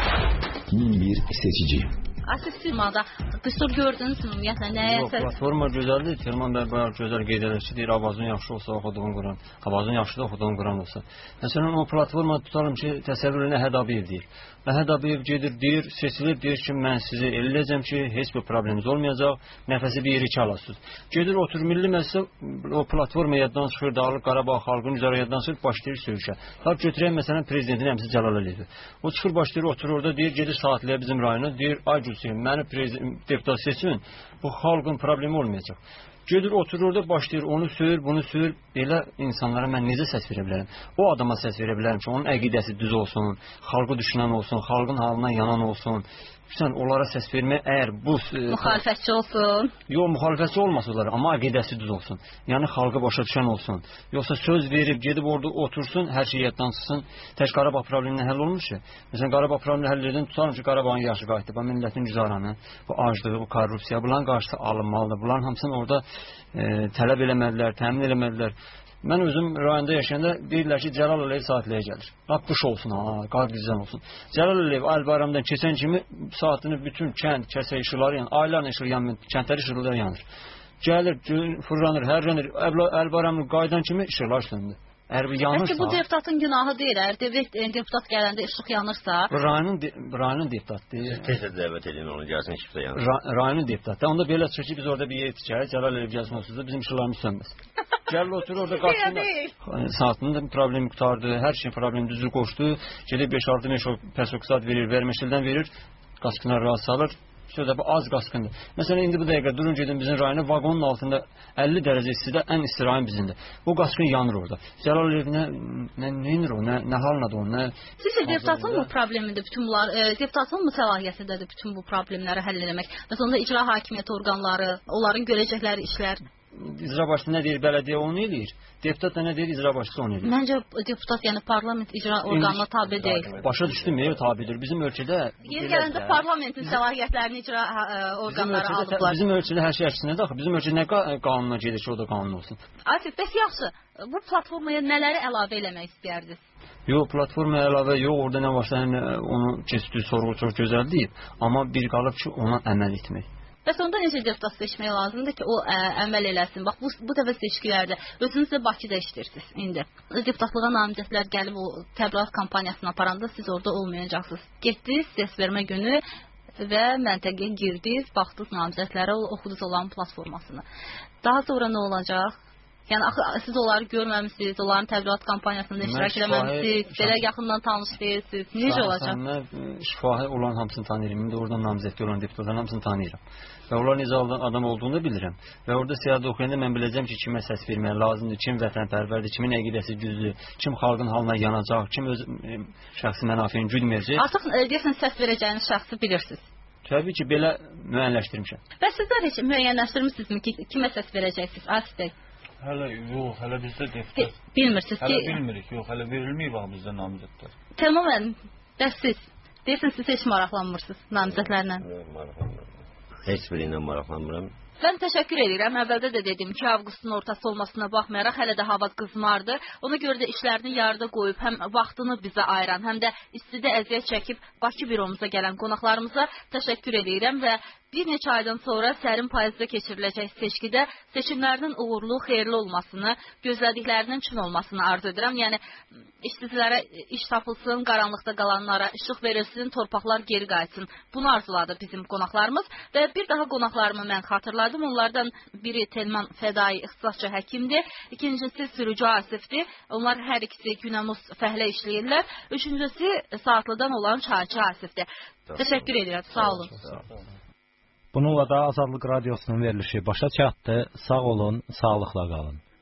Min bir seçici. Siz firmada qüsur gördünüzmü ümumiyyətlə? Nəyə Yox, platforma gözəldir. Firman bəy bayağı gözəl qeyd edir ki, deyir, avazın yaxşı olsa oxuduğun Quran, avazın yaxşı da oxuduğun Quran olsa. Məsələn, o platforma tutalım ki, təsəvvürünə Hədabiyev deyir. Və Hədabiyev gedir, deyir, seçilir, deyir ki, mən sizi eləyəcəm ki, heç bir probleminiz olmayacaq, nəfəsi bir yeri iki alasınız. Gedir, otur milli məclisə, o platforma yaddan çıxır, Dağlıq Qarabağ xalqının üzərə yaddan çıxır, başlayır söyüşə. Tabi götürəyəm, məsələn, prezidentin əmsi Cəlal Əliyev. O çıxır, başlayır, oturur orada, deyir, gedir saatliyə bizim rayona, deyir, ay Gülsün, məni deputat seçin, bu xalqın problemi olmayacaq. Gedir, oturur orada, başlayır, onu söyür, bunu söyür. Belə insanlara mən necə səs verə bilərəm? O adama səs verə bilərəm ki, onun əqidəsi düz olsun, xalqı düşünən olsun, xalqın halına yanan olsun. Sən onlara səs vermək, əgər bu... Müxalifətçi olsun. Yox, müxalifətçi olmasın onlara, amma əqidəsi düz olsun. Yəni, xalqı başa düşən olsun. Yoxsa söz verib, gedib orada otursun, hər şey yaddan çıxsın. Tək Qarabağ problemindən həll olmuş ki. Məsələn, Qarabağ problemi həll edin, tutalım ki, Qarabağın yaşı qayıtdı, bu millətin güzaranı, bu aclığı, bu korrupsiya, bunların qarşısı alınmalıdır. Bunların hamısını orada e, tələb eləmədilər, təmin eləmədilər. Mən özüm rayonda yaşayanda deyirlər ki, Cəlal Əliyev saatliyə gəlir. Lap qış olsun, ha, qar dizən olsun. Cəlal Əliyev Əl-Bayramdan keçən kimi saatını bütün kənd, kəsə işıqları yanır, aylarla işıq yanmır, kəndlər işıqları yanır. Gəlir, fırlanır, hərlənir, Əl-Bayramın qaydan kimi işıqlar söndür. Əgər bir yanırsa... Bəlkə bu deputatın günahı deyil, əgər deputat gələndə işıq yanırsa... Rayonun, de, rayonun deputatdır. Tez-tez dəvət edin onu, gəlsin işıqda yanır. Ra rayonun deputatdır. Onda belə çıxır ki, biz orada bir yer tikərik, Cəlal Əliyev gəlsin olsunuz da bizim işıqlarımız sönməz. Gəlir oturur orada qarşısında. Saatının da problemi qutardı, hər şeyin problemi düzü qoşdu. Gedib beş altı pesoksat verir, verməşildən verir, qaçqınlar rahat salır. Şöyle bu az qaskındır. Məsələn, indi bu dəqiqə durun gedin bizim rayona, vaqonun altında əlli dərəcə istidə ən isti rayon bizimdir. O qaskın yanır orada. Cəlal Əliyev nə, nə, neynir o, nə, nə halnadır o, nə... Sizcə deputatın mı problemidir bütün bunlar, e, deputatın mı səlahiyyətindədir bütün bu problemləri həll etmək? Məsələn, onda icra hakimiyyəti orqanları, onların görəcəkləri işlər... İcra başçısı nə deyir, bələdiyyə onu eləyir. Deputat da nə deyir, icra başçısı onu eləyir. Məncə deputat, yəni parlament icra orqanına tabe deyil. Başa düşdüm, eyv tabidir. Bizim ölkədə... Yeri gələndə parlamentin səlahiyyətlərini icra orqanları alıblar. Bizim ölkədə hər şey əksinədir axı. Bizim ölkədə nə qanuna gedir ki, o da qanun olsun. Arif, bəs yaxşı, bu platformaya nələri əlavə eləmək istəyərdiniz? Yox, platformaya əlavə yox, orada nə varsa onu keçdi, sorğu çox gözəl deyib. Amma bir qalıb ki, ona əməl etmək. Bəs onda necə deputat seçmək lazımdır ki, o ə, əməl eləsin? Bax, bu, bu dəfə seçkilərdə özünüz də Bakıda işləyirsiniz indi. Deputatlığa namizədlər gəlib o təbliğat kampaniyasını aparanda siz orada olmayacaqsınız. Getdiniz, səs vermə günü və məntəqəyə girdiniz, baxdınız namizədlərə, oxudunuz olan platformasını. Daha sonra nə olacaq? Yəni axı siz onları görməmisiniz, onların təbliğat kampaniyasında iştirak etməmisiniz, belə yaxından tanış deyilsiniz. Necə olacaq? Mən şifahi olan hamısını tanıyıram. İndi oradan namizədli olan deputatların hamısını tanıyıram. Və onlar necə adam olduğunu bilirəm. Və orada siyasət oxuyanda mən biləcəm ki, kimə səs vermək lazımdır, kim vətənpərvərdir, kimin əqidəsi düzdür, kim xalqın halına yanacaq, kim öz şəxsi mənafeyini güdməyəcək. Artıq deyəsən səs verəcəyiniz şəxsi bilirsiniz. Təbii ki, belə müəyyənləşdirmişəm. Və sizlər heç müəyyənləşdirmisinizmi ki, kimə səs verəcəksiniz? Asitək. Hələ yox, hələ bizdə deputat. Bilmirsiniz ki... Hələ bilmirik, yox, hələ verilməyib bax bizdə namizədlər. Tamamən, bəs siz, deyirsiniz, siz heç maraqlanmırsınız namizədlərlə. Heç biri ilə maraqlanmıram. Mən təşəkkür edirəm. Əvvəldə də dedim ki, avqustun ortası olmasına baxmayaraq hələ də hava qızmardı. Ona görə də işlərini yarıda qoyub həm vaxtını bizə ayıran, həm də istidə əziyyət çəkib Bakı büromuza gələn qonaqlarımıza təşəkkür edirəm və bir neçə aydan sonra sərin payızda keçiriləcək seçkidə seçimlərinin uğurlu, xeyirli olmasını, gözlədiklərinin üçün olmasını arzu edirəm. Yəni işsizlərə iş tapılsın, qaranlıqda qalanlara işıq verilsin, torpaqlar geri qayıtsın. Bunu arzuladı bizim qonaqlarımız və bir daha qonaqlarımı mən xatırladım. Onlardan biri Telman Fədai ixtisasçı həkimdir, ikincisi sürücü Asifdir. Onlar hər ikisi günəmuz fəhlə işləyirlər. Üçüncüsü Saatlıdan olan çayçı Asifdir. Təşəkkür edirəm. Sağ olun. Bununla da Azadlıq Radiosunun verilişi başa çatdı. Sağ olun, sağlıqla qalın.